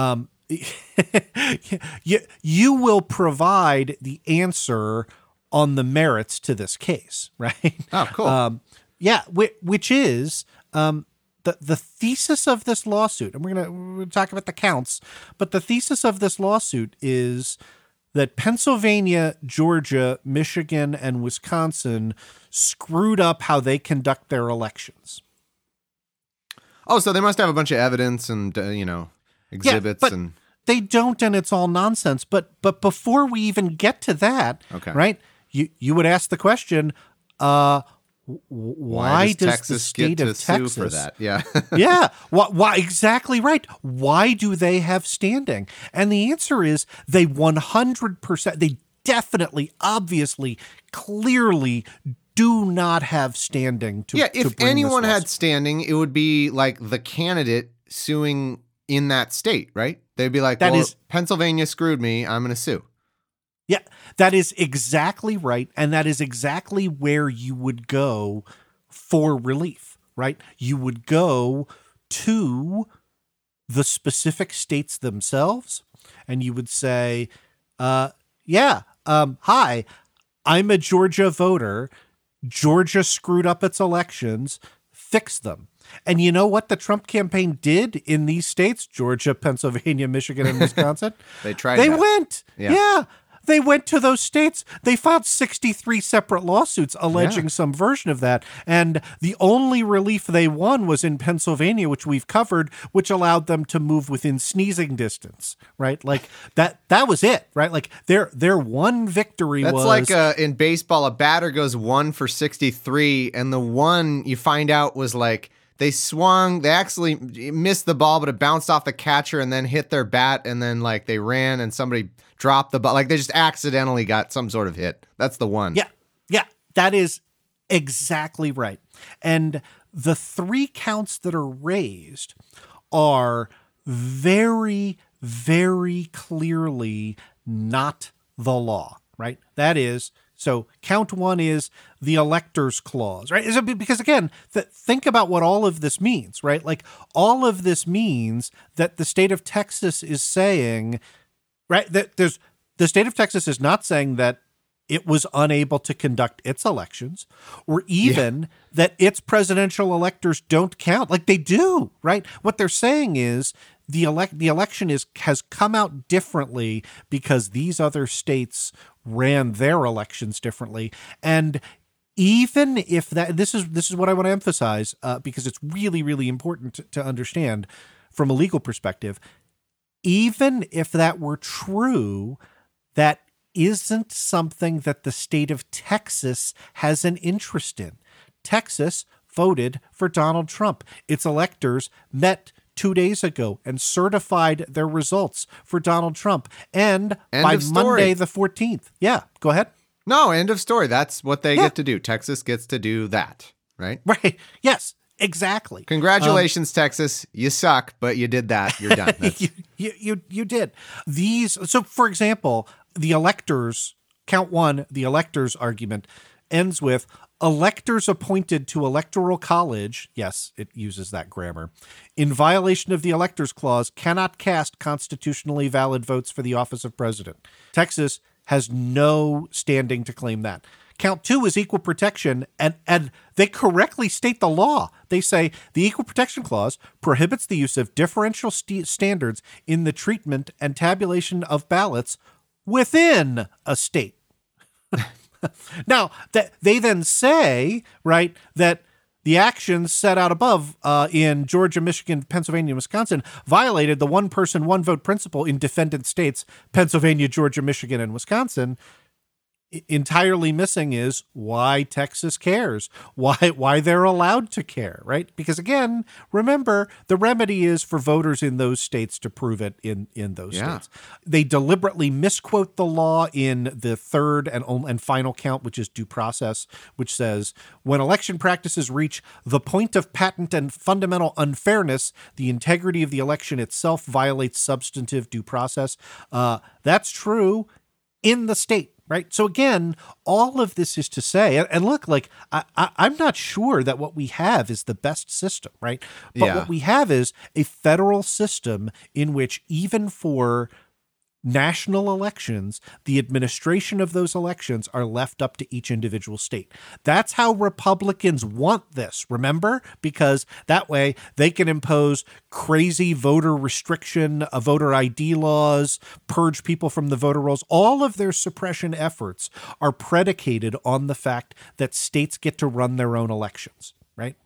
you will provide the answer on the merits to this case, right? Oh, cool. Which is the thesis of this lawsuit, and we're gonna talk about the counts, but the thesis of this lawsuit is that Pennsylvania, Georgia, Michigan, and Wisconsin screwed up how they conduct their elections. Oh, so they must have a bunch of evidence and exhibits and. They don't, and it's all nonsense. But before we even get to that, right? You would ask the question, why does Texas the state get to of Texas sue for that? Yeah. Yeah. Why exactly right? Why do they have standing? And the answer is they 100%, they definitely, obviously, clearly do not have standing to if bring anyone this had standing, it would be like the candidate suing in that state, right? They'd be like, Pennsylvania screwed me, I'm going to sue. Yeah, that is exactly right. And that is exactly where you would go for relief, right? You would go to the specific states themselves and you would say, hi, I'm a Georgia voter. Georgia screwed up its elections. Fix them. And you know what the Trump campaign did in these states, Georgia, Pennsylvania, Michigan, and Wisconsin? They went. Yeah. They went to those states. They filed 63 separate lawsuits alleging some version of that. And the only relief they won was in Pennsylvania, which we've covered, which allowed them to move within sneezing distance, right? Like that was it, right? Like their one victory was... That's like in baseball, a batter goes 1 for 63, and the one you find out was like, they actually missed the ball, but it bounced off the catcher and then hit their bat, and then like they ran and somebody dropped the ball. Like they just accidentally got some sort of hit. That's the one. Yeah, that is exactly right. And the 3 counts that are raised are very, very clearly not the law, right? That is... So count 1 is the electors clause, right? Because again, think about what all of this means, right? Like all of this means that the state of Texas is saying, right? That the state of Texas is not saying that it was unable to conduct its elections or even that its presidential electors don't count. Like they do, right? What they're saying is the election has come out differently because these other states ran their elections differently. And even if this is what I want to emphasize, because it's really, really important to understand from a legal perspective, even if that were true, that isn't something that the state of Texas has an interest in. Texas voted for Donald Trump. Its electors met 2 days ago and certified their results for Donald Trump. And by Monday the 14th. Yeah, go ahead. No, end of story. That's what they get to do. Texas gets to do that, right? Right. Yes, exactly. Congratulations, Texas. You suck, but you did that. You're done. You did. So, for example, the electors, count 1, the electors argument ends with, electors appointed to electoral college, yes, it uses that grammar, in violation of the Electors Clause cannot cast constitutionally valid votes for the office of president. Texas has no standing to claim that. Count 2 is equal protection, and they correctly state the law. They say the Equal Protection Clause prohibits the use of differential standards in the treatment and tabulation of ballots within a state. Now, they then say, right, that the actions set out above in Georgia, Michigan, Pennsylvania, and Wisconsin violated the one person, one vote principle in defendant states, Pennsylvania, Georgia, Michigan, and Wisconsin. Entirely missing is why Texas cares, why they're allowed to care, right? Because again, remember, the remedy is for voters in those states to prove it in those states. They deliberately misquote the law in the third and final count, which is due process, which says, when election practices reach the point of patent and fundamental unfairness, the integrity of the election itself violates substantive due process. That's true in the state. Right. So again, all of this is to say, and look, like I'm not sure that what we have is the best system. Right. But what we have is a federal system in which even for national elections, the administration of those elections are left up to each individual state. That's how Republicans want this, remember? Because that way they can impose crazy voter restriction, voter ID laws, purge people from the voter rolls. All of their suppression efforts are predicated on the fact that states get to run their own elections, right?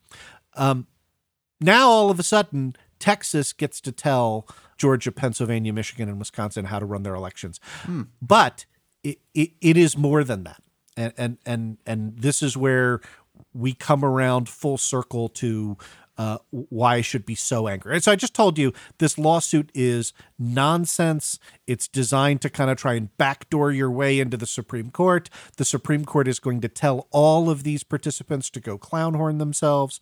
Now, all of a sudden, Texas gets to tell Georgia, Pennsylvania, Michigan, and Wisconsin how to run their elections. But it is more than that. And this is where we come around full circle to why I should be so angry. And so I just told you this lawsuit is nonsense. It's designed to kind of try and backdoor your way into the Supreme Court. The Supreme Court is going to tell all of these participants to go clownhorn themselves.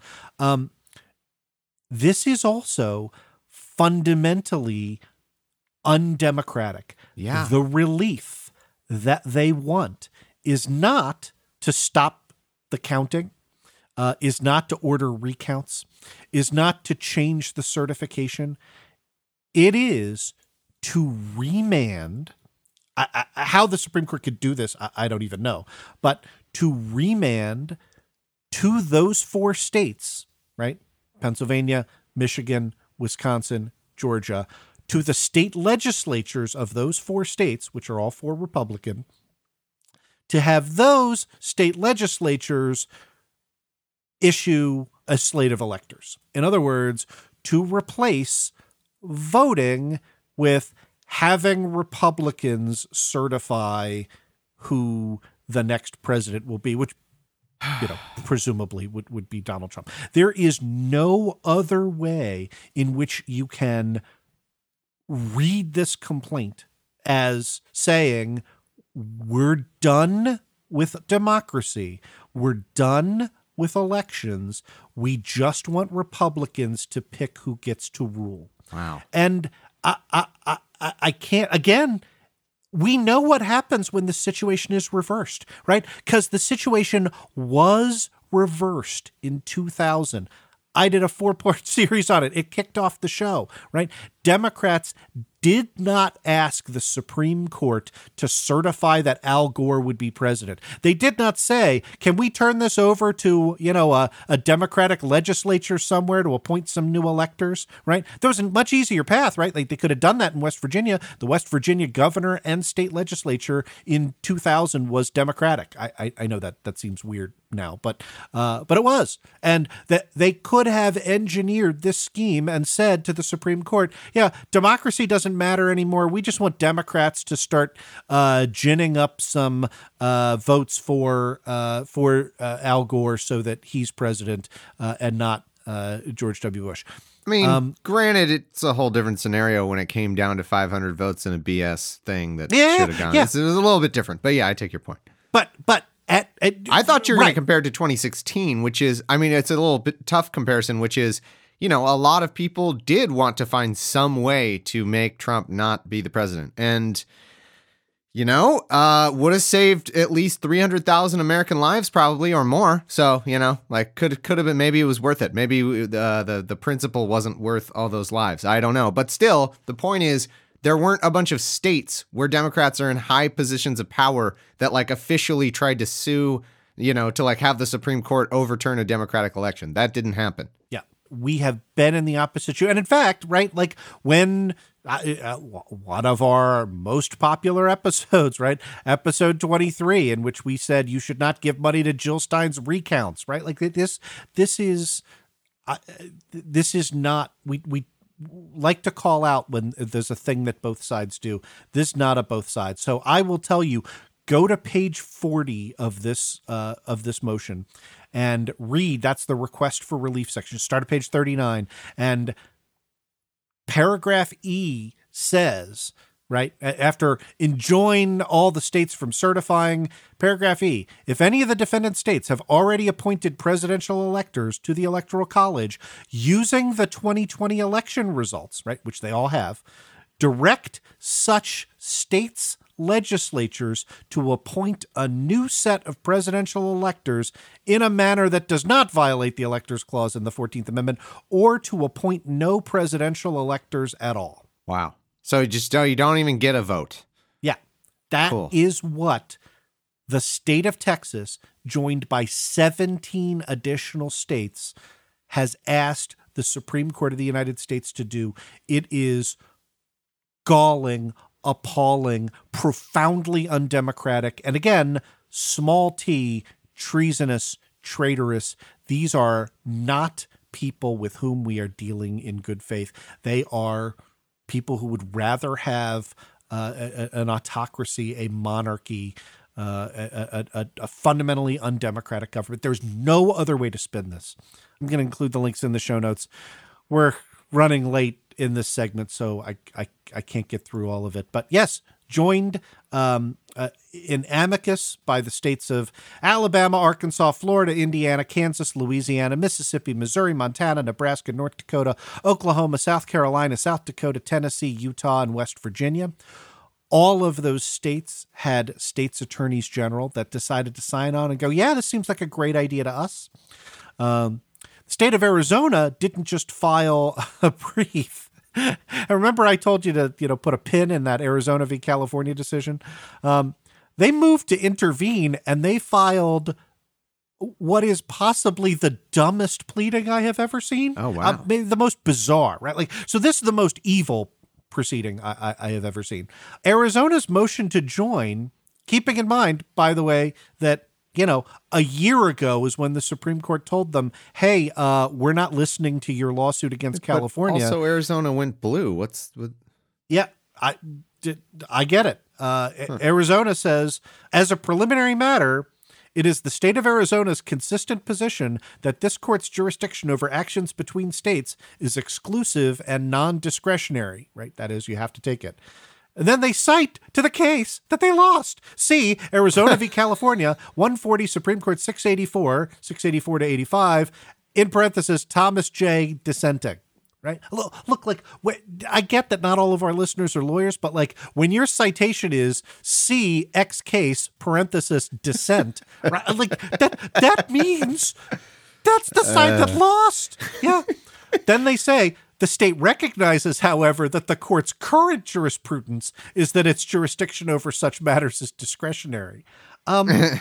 This is also fundamentally undemocratic. Yeah. The relief that they want is not to stop the counting, is not to order recounts, is not to change the certification. It is to remand. How the Supreme Court could do this, I don't even know. But to remand to those four states, right? Pennsylvania, Michigan, Wisconsin, Georgia, to the state legislatures of those four states, which are all four Republican, to have those state legislatures issue a slate of electors. In other words, to replace voting with having Republicans certify who the next president will be, which presumably would be Donald Trump. There is no other way in which you can read this complaint as saying, we're done with democracy. We're done with elections. We just want Republicans to pick who gets to rule. Wow. And I can't, again, we know what happens when the situation is reversed, right? Because the situation was reversed in 2000. I did a 4-part series on it. It kicked off the show, right? Democrats did not ask the Supreme Court to certify that Al Gore would be president. They did not say, can we turn this over to, a Democratic legislature somewhere to appoint some new electors, right? There was a much easier path, right? Like they could have done that in West Virginia. The West Virginia governor and state legislature in 2000 was Democratic. I know that seems weird now, but it was. And that they could have engineered this scheme and said to the Supreme Court, yeah, democracy doesn't matter anymore. We just want Democrats to start ginning up some votes for Al Gore so that he's president and not George W. Bush. I mean, granted, it's a whole different scenario when it came down to 500 votes in a BS thing that should have gone. Yeah. It was a little bit different, but yeah, I take your point. But I thought you were going to compare it to 2016, which is, I mean, it's a little bit tough comparison, which is, a lot of people did want to find some way to make Trump not be the president. And, would have saved at least 300,000 American lives probably or more. So, could have been, maybe it was worth it. Maybe the principle wasn't worth all those lives. I don't know. But still, the point is there weren't a bunch of states where Democrats are in high positions of power that officially tried to sue, to have the Supreme Court overturn a Democratic election. That didn't happen. Yeah. We have been in the opposite shoe. And in fact, right, when one of our most popular episodes, right? Episode 23, in which we said you should not give money to Jill Stein's recounts, right? This is not, we like to call out when there's a thing that both sides do. This is not a both sides. So I will tell you, go to page 40 of this motion and read. That's the request for relief section. Start at page 39 and paragraph E says, right, after enjoin all the states from certifying, paragraph E, if any of the defendant states have already appointed presidential electors to the Electoral College using the 2020 election results, right, which they all have, direct such states' legislatures to appoint a new set of presidential electors in a manner that does not violate the Electors Clause in the 14th Amendment, or to appoint no presidential electors at all. Wow. So you don't even get a vote. Yeah. That is what the state of Texas, joined by 17 additional states, has asked the Supreme Court of the United States to do. It is galling, appalling, profoundly undemocratic, and again, small t, treasonous, traitorous. These are not people with whom we are dealing in good faith. They are people who would rather have an autocracy, a monarchy, a fundamentally undemocratic government. There's no other way to spin this. I'm going to include the links in the show notes. We're running late in this segment, so I can't get through all of it. But yes, joined in amicus by the states of Alabama, Arkansas, Florida, Indiana, Kansas, Louisiana, Mississippi, Missouri, Montana, Nebraska, North Dakota, Oklahoma, South Carolina, South Dakota, Tennessee, Utah, and West Virginia. All of those states had states attorneys general that decided to sign on and go, yeah, this seems like a great idea to us. The state of Arizona didn't just file a brief. I remember I told you to, put a pin in that Arizona v. California decision. They moved to intervene, and they filed what is possibly the dumbest pleading I have ever seen. Oh, wow. Maybe the most bizarre, right? So this is the most evil proceeding I have ever seen. Arizona's motion to join, keeping in mind, by the way, that a year ago is when the Supreme Court told them, hey, we're not listening to your lawsuit against California. Also, Arizona went blue. Yeah, I get it. Arizona says, as a preliminary matter, it is the state of Arizona's consistent position that this court's jurisdiction over actions between states is exclusive and non-discretionary, right? That is, you have to take it. And then they cite to the case that they lost. See, Arizona v. California, 140 Supreme Court 684 to 85, in parenthesis, Thomas J. dissenting, right? Look, I get that not all of our listeners are lawyers, but when your citation is C X case, parenthesis, dissent, right? That means that's the side that lost. Yeah. Then they say, the state recognizes, however, that the court's current jurisprudence is that its jurisdiction over such matters is discretionary. Current,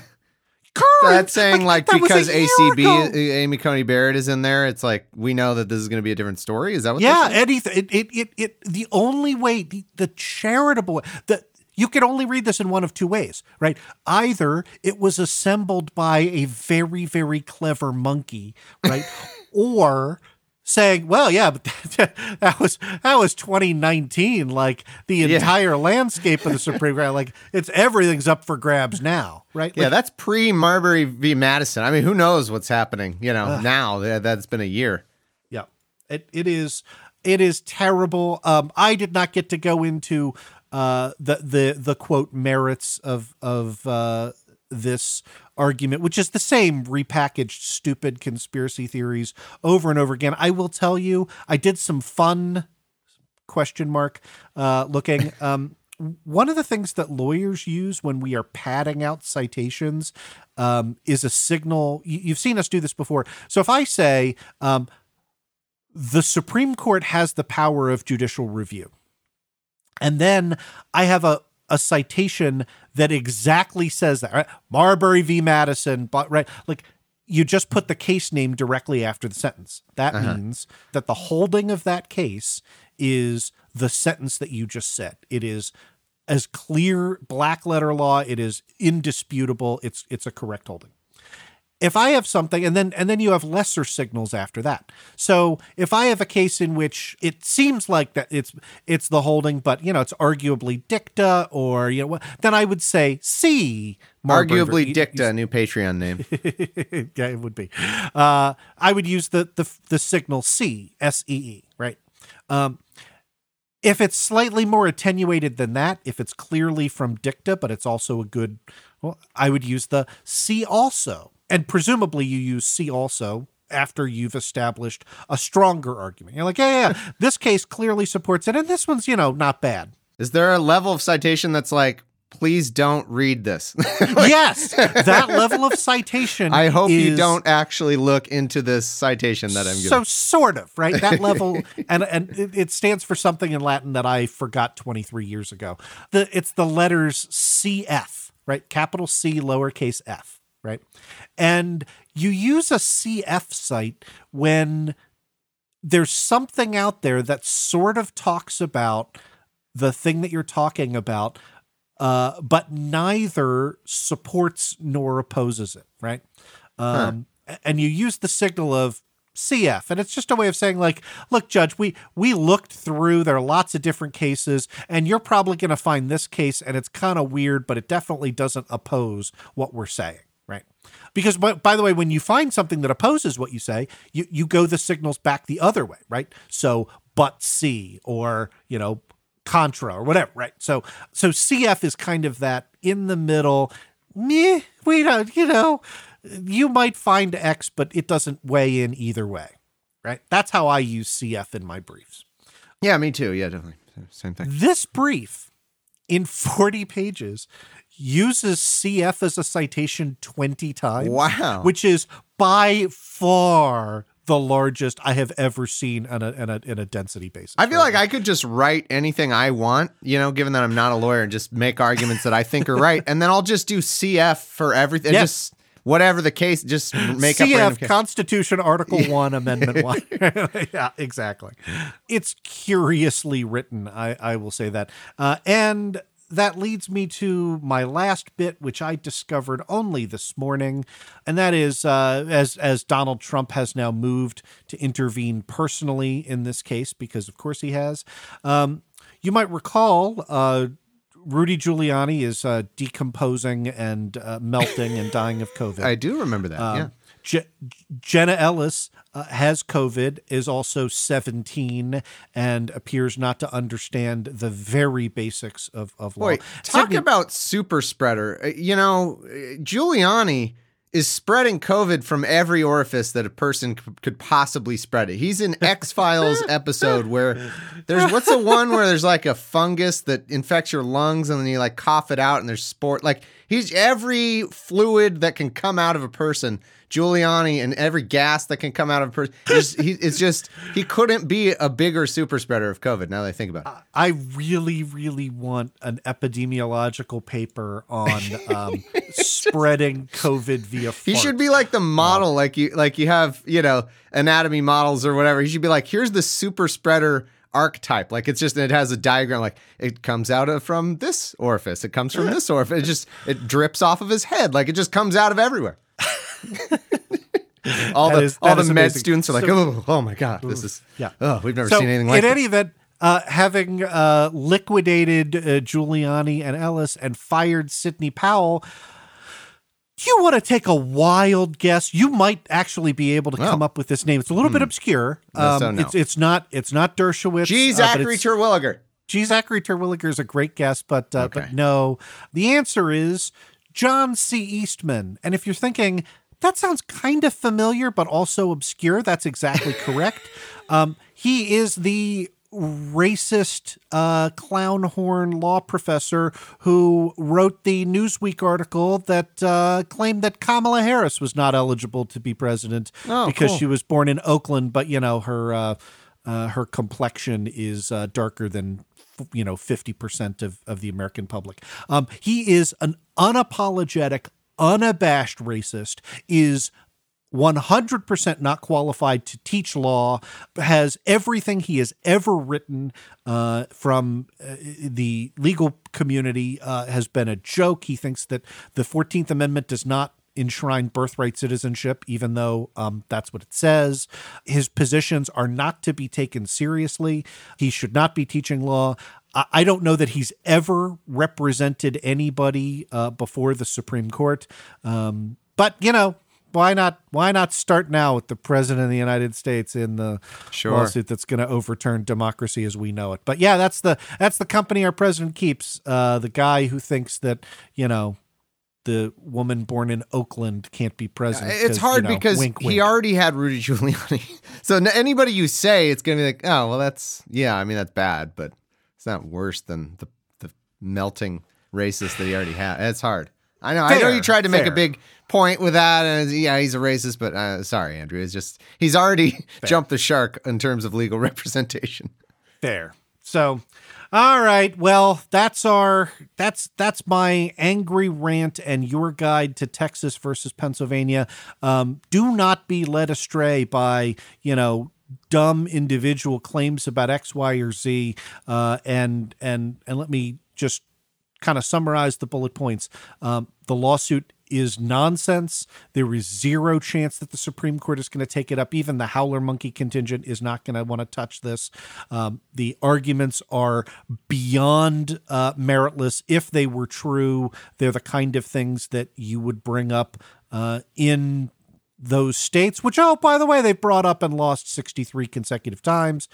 that's saying that because ACB, Amy Coney Barrett is in there, it's we know that this is going to be a different story. Is that what? Yeah, anything. The only way, the charitable way, you can only read this in one of two ways, right? Either it was assembled by a very, very clever monkey, right, or saying, well, yeah, but that was 2019. The entire landscape of the Supreme Court, everything's up for grabs now, right? Yeah, that's pre-Marbury v. Madison. I mean, who knows what's happening? Now that's been a year. Yeah, it is terrible. I did not get to go into the quote merits of this argument, which is the same repackaged stupid conspiracy theories over and over again. I will tell you, I did some fun question mark looking one of the things that lawyers use when we are padding out citations is a signal. You've seen us do this before. So if I say the Supreme Court has the power of judicial review, and then I have a citation that exactly says that, right? Marbury v. Madison, but right, like you just put the case name directly after the sentence. That means that the holding of that case is the sentence that you just said. It is as clear black letter law. It is indisputable. It's a correct holding. If I have something, and then you have lesser signals after that. So if I have a case in which it seems like that it's the holding, but it's arguably dicta, or then I would say C. Arguably dicta, new Patreon name. Yeah, it would be. I would use the signal C, SEE, right? If it's slightly more attenuated than that, if it's clearly from dicta, but it's also a good, I would use the C also. And presumably you use C also after you've established a stronger argument. You're like, yeah, this case clearly supports it, and this one's, not bad. Is there a level of citation that's like, please don't read this? Yes, that level of citation. I hope you don't actually look into this citation that I'm giving. So sort of, right? That level, and it stands for something in Latin that I forgot 23 years ago. It's the letters CF, right? Capital C, lowercase f, right? And you use a CF cite when there's something out there that sort of talks about the thing that you're talking about, but neither supports nor opposes it, right? And you use the signal of CF, and it's just a way of saying, like, look, Judge, we looked through, there are lots of different cases, and you're probably going to find this case, and it's kind of weird, but it definitely doesn't oppose what we're saying, right? Because, by the way, when you find something that opposes what you say, you go the signals back the other way, right? So, but C, or, contra, or whatever, right? So CF is kind of that in the middle, we don't, you might find X, but it doesn't weigh in either way, right? That's how I use CF in my briefs. Yeah, me too. Yeah, definitely. Same thing. This brief in 40 pages uses CF as a citation 20 times. Wow. Which is by far the largest I have ever seen in a density basis. I feel like I could just write anything I want, given that I'm not a lawyer, and just make arguments that I think are right. And then I'll just do CF for everything. Yes. Just whatever the case, just make up random CF, Constitution, Article 1, Amendment 1. Yeah, exactly. It's curiously written, I will say that. And that leads me to my last bit, which I discovered only this morning, and that is as Donald Trump has now moved to intervene personally in this case, because of course he has. You might recall Rudy Giuliani is decomposing and melting and dying of COVID. I do remember that, yeah. Jenna Ellis has COVID, is also 17, and appears not to understand the very basics of law. Boy, talk about super spreader. Giuliani is spreading COVID from every orifice that a person could possibly spread it. He's in X-Files episode where what's the one where there's like a fungus that infects your lungs and then you like cough it out and there's sport. Like he's every fluid that can come out of a person. Giuliani, and every gas that can come out of a person. He couldn't be a bigger super spreader of COVID, now that I think about it. I really, really want an epidemiological paper on spreading COVID via fart. He should be like the model, like you have, anatomy models or whatever. He should be like, here's the super spreader archetype. Like it has a diagram, like it comes out from this orifice. It comes from this orifice. It drips off of his head. Like it just comes out of everywhere. all the med students are like, oh my God, this is, we've never seen anything like this. In any event, having liquidated Giuliani and Ellis and fired Sidney Powell, do you want to take a wild guess? You might actually be able to come up with this name. It's a little bit obscure. No. It's not Dershowitz. G. Zachary Terwilliger. G. Zachary Terwilliger is a great guess, but no. The answer is John C. Eastman. And if you're thinking, that sounds kind of familiar, but also obscure, that's exactly correct. He is the racist clown horn law professor who wrote the Newsweek article that claimed that Kamala Harris was not eligible to be president because she was born in Oakland, but her complexion is darker than 50% of the American public. He is an unapologetic, unabashed racist, is 100% not qualified to teach law, has everything he has ever written from the legal community has been a joke. He thinks that the 14th Amendment does not enshrine birthright citizenship, even though that's what it says. His positions are not to be taken seriously. He should not be teaching law. I don't know that he's ever represented anybody before the Supreme Court. But, why not start now with the president of the United States in the lawsuit that's going to overturn democracy as we know it? But yeah, that's the company our president keeps. The guy who thinks that, the woman born in Oakland can't be president. It's hard because wink, he wink. already had Rudy Giuliani. So anybody you say, it's going to be like, oh, well, that's bad, but it's not worse than the melting racist that he already had. It's hard. I know you tried to make a big point with that, and he's a racist, but sorry, Andrew. It's just he's already jumped the shark in terms of legal representation. Fair. So, all right. Well, that's my angry rant and your guide to Texas versus Pennsylvania. Do not be led astray by dumb individual claims about X, Y, or Z. And let me just kind of summarize the bullet points. The lawsuit is nonsense. There is zero chance that the Supreme Court is going to take it up. Even the Howler Monkey contingent is not going to want to touch this. The arguments are beyond meritless. If they were true, they're the kind of things that you would bring up in those states, which, by the way, they brought up and lost 63 consecutive times.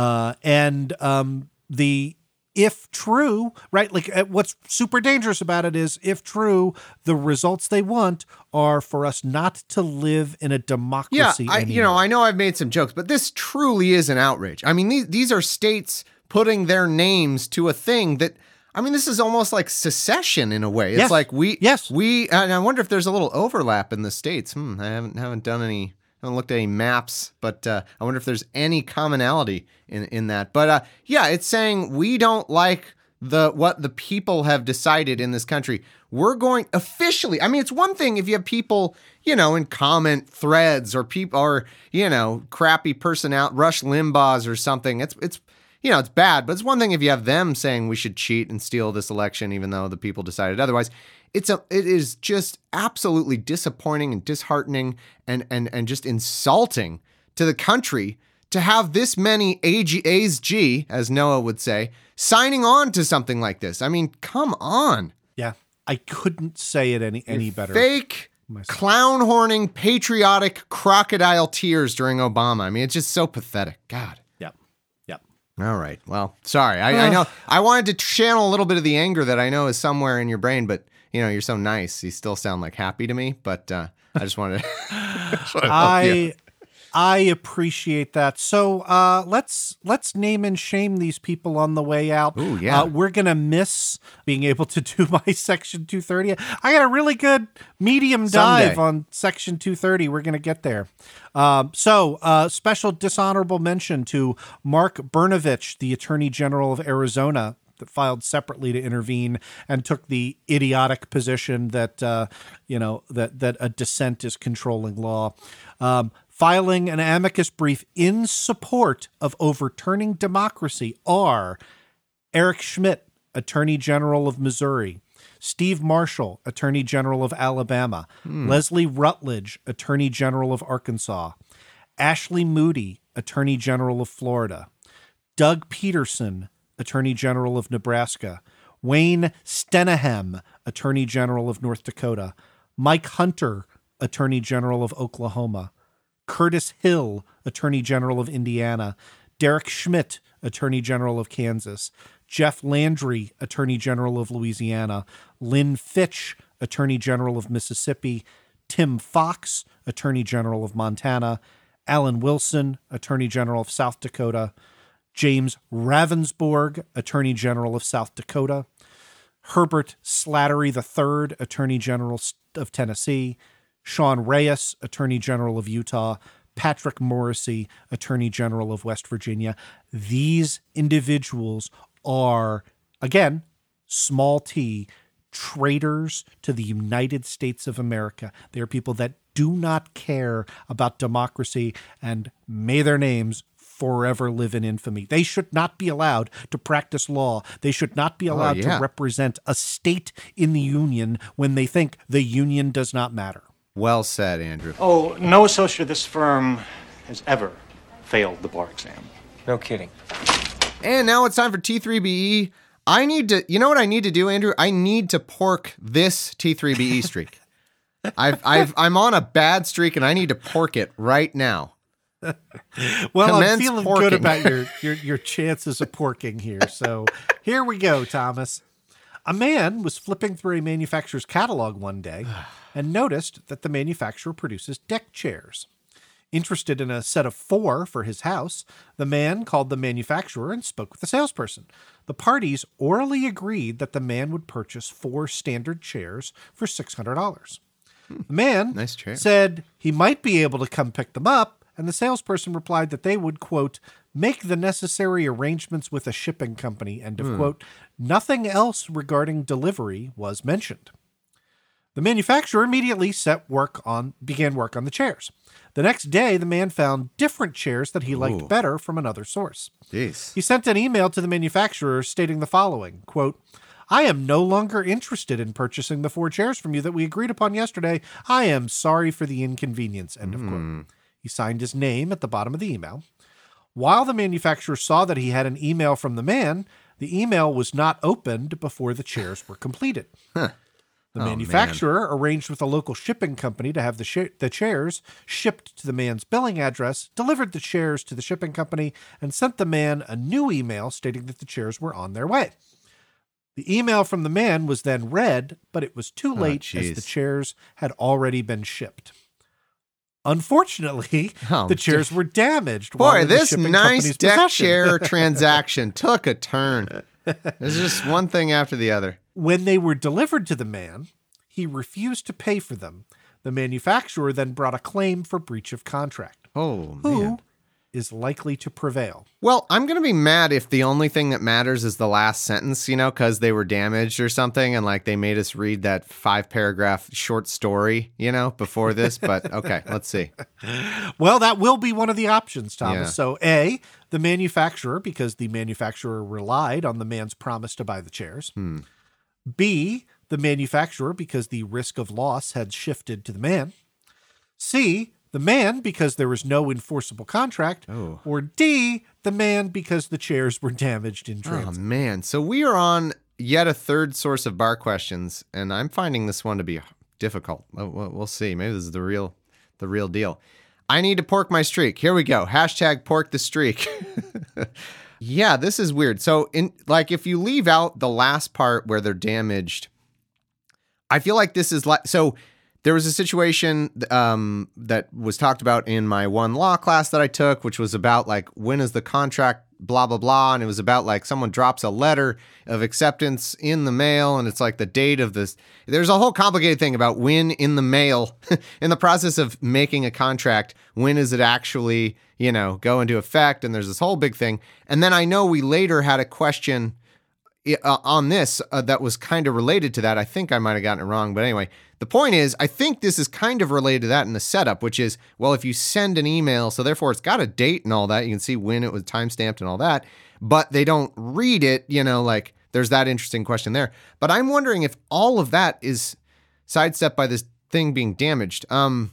If true, right, like what's super dangerous about it is if true, the results they want are for us not to live in a democracy. Yeah, I know I've made some jokes, but this truly is an outrage. I mean, these are states putting their names to a thing that, this is almost like secession in a way. It's like and I wonder if there's a little overlap in the states. I haven't looked at any maps, but I wonder if there's any commonality in that. But it's saying we don't like what the people have decided in this country. We're going officially. It's one thing if you have people, in comment threads or people or crappy Rush Limbaugh's or something. It's bad, but it's one thing if you have them saying we should cheat and steal this election, even though the people decided otherwise. It is just absolutely disappointing and disheartening and just insulting to the country to have this many AG, as Noah would say, signing on to something like this. Come on. Yeah, I couldn't say it any better. Fake, clown horning, patriotic crocodile tears during Obama. It's just so pathetic. God. Yep. All right. Well, sorry. I know I wanted to channel a little bit of the anger that I know is somewhere in your brain, but you're so nice. You still sound like happy to me, but I just wanted to I appreciate that. So let's name and shame these people on the way out. Ooh, yeah. We're going to miss being able to do my Section 230. I got a really good medium dive on Section 230. We're going to get there. So special dishonorable mention to Mark Brnovich, the Attorney General of Arizona, that filed separately to intervene and took the idiotic position that that a dissent is controlling law. Filing an amicus brief in support of overturning democracy are Eric Schmidt, Attorney General of Missouri; Steve Marshall, Attorney General of Alabama; Leslie Rutledge, Attorney General of Arkansas; Ashley Moody, Attorney General of Florida; Doug Peterson, Attorney General of Nebraska; Wayne Stenahem, Attorney General of North Dakota; Mike Hunter, Attorney General of Oklahoma; Curtis Hill, Attorney General of Indiana; Derek Schmidt, Attorney General of Kansas; Jeff Landry, Attorney General of Louisiana; Lynn Fitch, Attorney General of Mississippi; Tim Fox, Attorney General of Montana; Alan Wilson, Attorney General of South Dakota; James Ravensborg, Attorney General of South Dakota, Herbert Slattery III, Attorney General of Tennessee, Sean Reyes, Attorney General of Utah, Patrick Morrissey, Attorney General of West Virginia. These individuals are, again, small t, traitors to the United States of America. They are people that do not care about democracy, and may their names forever live in infamy. They should not be allowed to practice law. They should not be allowed to represent a state in the union when they think the union does not matter. Well said, Andrew. Oh, no associate of this firm has ever failed the bar exam. No kidding. And now it's time for T3BE. You know what I need to do, Andrew? I need to pork this T3BE streak. I'm on a bad streak and I need to pork it right now. Well, I'm feeling good about your chances of porking here. So here we go, Thomas. A man was flipping through a manufacturer's catalog one day and noticed that the manufacturer produces deck chairs. Interested in a set of 4 for his house, the man called the manufacturer and spoke with the salesperson. The parties orally agreed that the man would purchase 4 standard chairs for $600. The man said he might be able to come pick them up, and the salesperson replied that they would, quote, make the necessary arrangements with a shipping company, end of quote. Nothing else regarding delivery was mentioned. The manufacturer immediately began work on the chairs. The next day, the man found different chairs that he liked better from another source. Jeez. He sent an email to the manufacturer stating the following, quote, I am no longer interested in purchasing the 4 chairs from you that we agreed upon yesterday. I am sorry for the inconvenience, end of quote. He signed his name at the bottom of the email. While the manufacturer saw that he had an email from the man, the email was not opened before the chairs were completed. The manufacturer arranged with a local shipping company to have the chairs shipped to the man's billing address, delivered the chairs to the shipping company, and sent the man a new email stating that the chairs were on their way. The email from the man was then read, but it was too late as the chairs had already been shipped. Unfortunately, the chairs were damaged. Boy, this nice deck chair transaction took a turn. There's just one thing after the other. When they were delivered to the man, he refused to pay for them. The manufacturer then brought a claim for breach of contract. Who is likely to prevail? Well, I'm going to be mad if the only thing that matters is the last sentence, because they were damaged or something, and they made us read that 5-paragraph short story, before this. But okay, let's see. Well, that will be one of the options, Thomas. Yeah. So A, the manufacturer, because the manufacturer relied on the man's promise to buy the chairs. B, the manufacturer, because the risk of loss had shifted to the man. C, the man, because there was no enforceable contract. Or D, the man, because the chairs were damaged in transit. Oh, man. So we are on yet a third source of bar questions, and I'm finding this one to be difficult. We'll see. Maybe this is the real deal. I need to pork my streak. Here we go. # pork the streak. Yeah, this is weird. So if you leave out the last part where they're damaged, I feel like this is so there was a situation that was talked about in my one law class that I took, which was about when is the contract, blah, blah, blah. And it was about someone drops a letter of acceptance in the mail. And it's the date of this. There's a whole complicated thing about when in the mail, in the process of making a contract, when is it actually, go into effect? And there's this whole big thing. And then I know we later had a question on this that was kind of related to that. I think I might have gotten it wrong. But anyway, the point is, I think this is kind of related to that in the setup, which is, well, if you send an email, so therefore it's got a date and all that, you can see when it was timestamped and all that, but they don't read it, there's that interesting question there. But I'm wondering if all of that is sidestepped by this thing being damaged.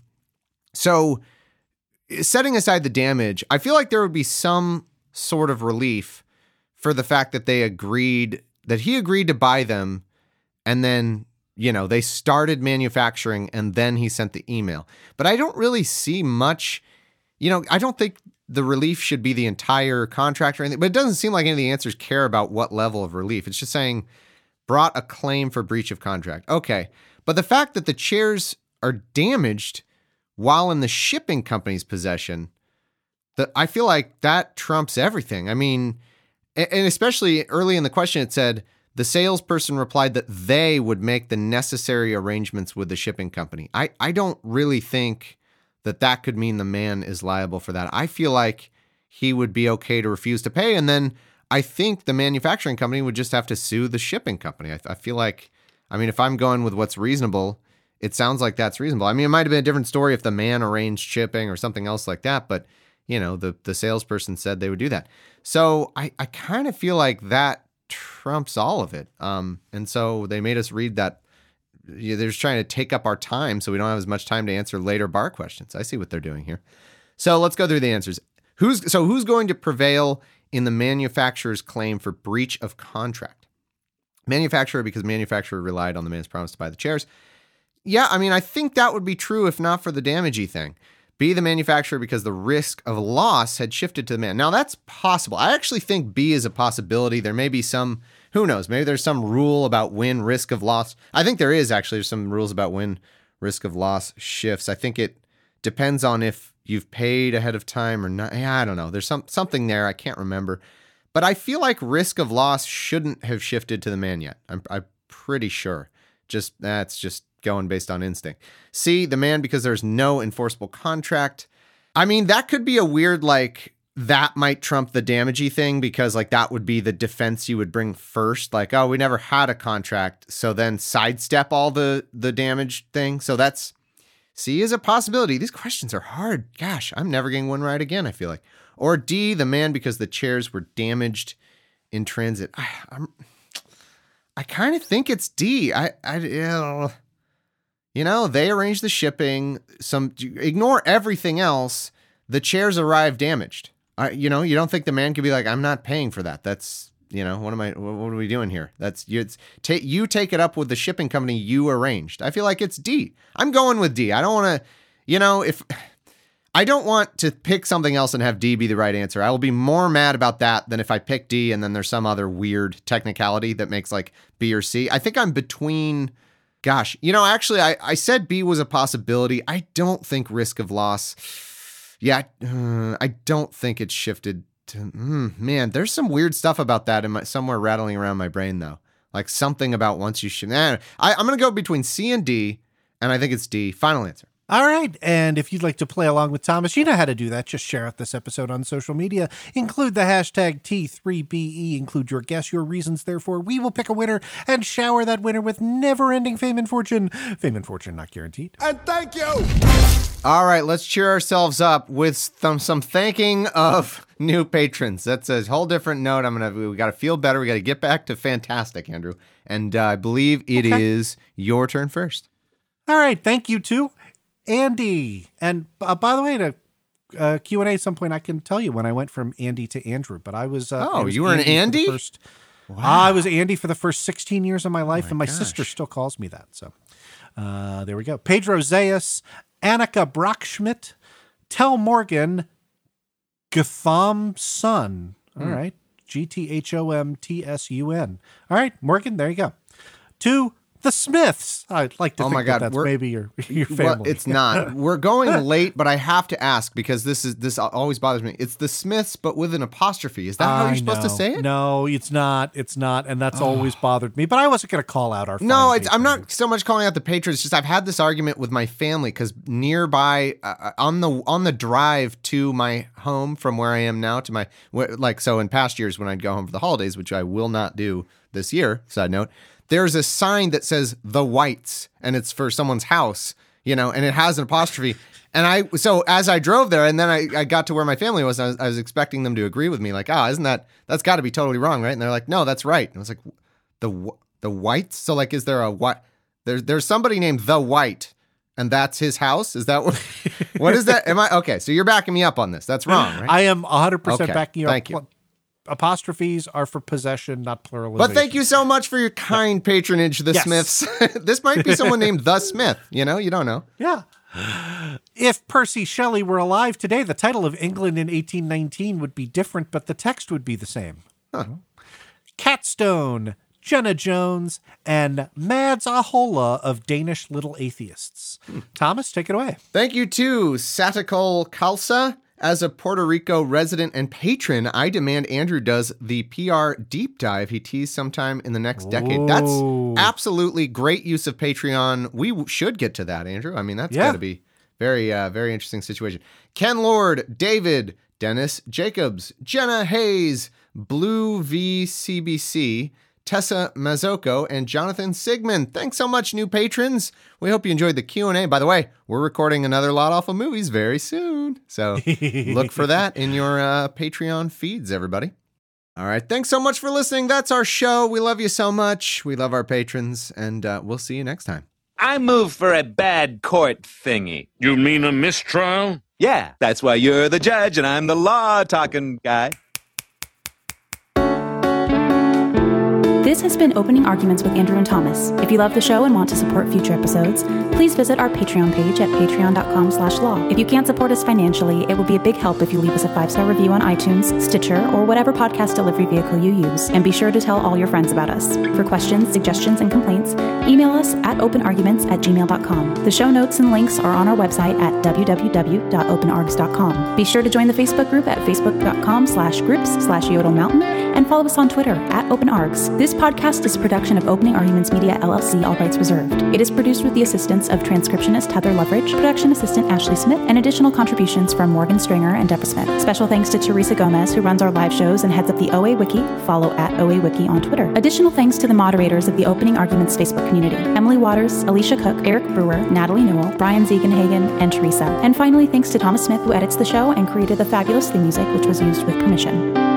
So setting aside the damage, I feel like there would be some sort of relief for the fact that he agreed to buy them, and then, they started manufacturing and then he sent the email. But I don't really see much, I don't think the relief should be the entire contract or anything, but it doesn't seem like any of the answers care about what level of relief. It's just saying brought a claim for breach of contract. Okay. But the fact that the chairs are damaged while in the shipping company's possession, I feel like that trumps everything. I mean, and especially early in the question, it said the salesperson replied that they would make the necessary arrangements with the shipping company. I don't really think that could mean the man is liable for that. I feel like he would be okay to refuse to pay. And then I think the manufacturing company would just have to sue the shipping company. I feel like, I mean, if I'm going with what's reasonable, it sounds like that's reasonable. I mean, it might have been a different story if the man arranged shipping or something else like that, but you know, the salesperson said they would do that. So I kind of feel like that trumps all of it. And so they made us read that. They're just trying to take up our time so we don't have as much time to answer later bar questions. I see what they're doing here. So let's go through the answers. Who's going to prevail in the manufacturer's claim for breach of contract? Manufacturer, because manufacturer relied on the man's promise to buy the chairs. Yeah, I mean, I think that would be true if not for the damagey thing. B, the manufacturer, because the risk of loss had shifted to the man. Now, that's possible. I actually think B is a possibility. There may be some, who knows, maybe there's some rule about when risk of loss. I think there is actually some rules about when risk of loss shifts. I think it depends on if you've paid ahead of time or not. Yeah, I don't know. There's something there. I can't remember. But I feel like risk of loss shouldn't have shifted to the man yet. I'm pretty sure. That's just going based on instinct. C, the man, because there's no enforceable contract. I mean, that could be a weird, like, that might trump the damagey thing because, like, that would be the defense you would bring first. Like, oh, we never had a contract, so then sidestep all the damage thing. So that's, C is a possibility. These questions are hard. Gosh, I'm never getting one right again, I feel like. Or D, the man, because the chairs were damaged in transit. I kind of think it's D. You know, they arranged the shipping. Ignore everything else. The chairs arrived damaged. You don't think the man could be like, I'm not paying for that. That's, what are we doing here? You take it up with the shipping company you arranged. I feel like it's D. I'm going with D. I don't want to, I don't want to pick something else and have D be the right answer. I will be more mad about that than if I pick D and then there's some other weird technicality that makes like B or C. I think I'm between. Gosh, actually, I said B was a possibility. I don't think risk of loss. Yeah, I don't think it's shifted to. Man, there's some weird stuff about that somewhere rattling around my brain though. Like something about once you should. I'm gonna go between C and D, and I think it's D. Final answer. All right. And if you'd like to play along with Thomas, you know how to do that. Just share out this episode on social media. Include the hashtag T3BE. Include your guess, your reasons. Therefore, we will pick a winner and shower that winner with never-ending fame and fortune. Fame and fortune not guaranteed. And thank you. All right. Let's cheer ourselves up with some thanking of new patrons. That's a whole different note. We got to feel better. We got to get back to fantastic, Andrew. And I believe it is your turn first. All right. Thank you, too. Andy. And by the way, to Q&A at some point, I can tell you when I went from Andy to Andrew, but I was... you were an Andy? Wow. I was Andy for the first 16 years of my life, and my sister still calls me that. So there we go. Pedro Zayas, Annika Brockschmidt, Tel Morgan, Gatham Sun. All right. GTHOMTSUN. All right, Morgan, there you go. 2, The Smiths. I'd like to think that's maybe your family. Well, it's not. We're going late, but I have to ask because this always bothers me. It's The Smiths, but with an apostrophe. Is that how you're supposed to say it? No, it's not. It's not, and that's always bothered me. But I wasn't going to call out our. No, I'm not so much calling out the patrons. It's just I've had this argument with my family because nearby on the drive to my home from where I am now to so in past years when I'd go home for the holidays, which I will not do this year. Side note. There's a sign that says The Whites, and it's for someone's house, and it has an apostrophe. And so as I drove there, and then I got to where my family was, and I was expecting them to agree with me, like, isn't that's got to be totally wrong, right? And they're like, no, that's right. And I was like, the Whites? So like, is there a what? There's somebody named The White, and that's his house? Is that what is that? Okay, so you're backing me up on this. That's wrong, right? I am 100% backing you up. Thank you. Apostrophes are for possession, not pluralization. But thank you so much for your kind patronage, The Smiths. This might be someone named The Smith. You don't know. Yeah. If Percy Shelley were alive today, the title of England in 1819 would be different, but the text would be the same. Huh. Catstone, Jenna Jones, and Mads Ahola of Danish Little Atheists. Thomas, take it away. Thank you to Satikal Khalsa As a Puerto Rico resident and patron, I demand Andrew does the PR deep dive he teased sometime in the next decade. That's absolutely great use of Patreon. We should get to that, Andrew. I mean, that's got to be very, very interesting situation. Ken Lord, David, Dennis Jacobs, Jenna Hayes, Blue VCBC, Tessa Mazzocco, and Jonathan Sigmund. Thanks so much, new patrons. We hope you enjoyed the Q&A. By the way, we're recording another Lot Awful Movies very soon. So look for that in your Patreon feeds, everybody. All right. Thanks so much for listening. That's our show. We love you so much. We love our patrons, and we'll see you next time. I move for a bad court thingy. You mean a mistrial? Yeah, that's why you're the judge and I'm the law-talking guy. This has been Opening Arguments with Andrew and Thomas. If you love the show and want to support future episodes, please visit our Patreon page at patreon.com/law. If you can't support us financially, it would be a big help if you leave us a 5-star review on iTunes, Stitcher, or whatever podcast delivery vehicle you use. And be sure to tell all your friends about us. For questions, suggestions, and complaints, email us at openarguments@gmail.com. The show notes and links are on our website at www.openargs.com. Be sure to join the Facebook group at facebook.com/groups/Yodel Mountain and follow us on Twitter at openargs. This podcast is a production of Opening Arguments Media, LLC, all rights reserved. It is produced with the assistance of transcriptionist Heather Loveridge, production assistant Ashley Smith, and additional contributions from Morgan Stringer and Deborah Smith. Special thanks to Teresa Gomez, who runs our live shows and heads up the OA Wiki. Follow at OA Wiki on Twitter. Additional thanks to the moderators of the Opening Arguments Facebook community: Emily Waters, Alicia Cook, Eric Brewer, Natalie Newell, Brian Ziegenhagen, and Teresa. And finally, thanks to Thomas Smith, who edits the show and created the fabulous theme music, which was used with permission.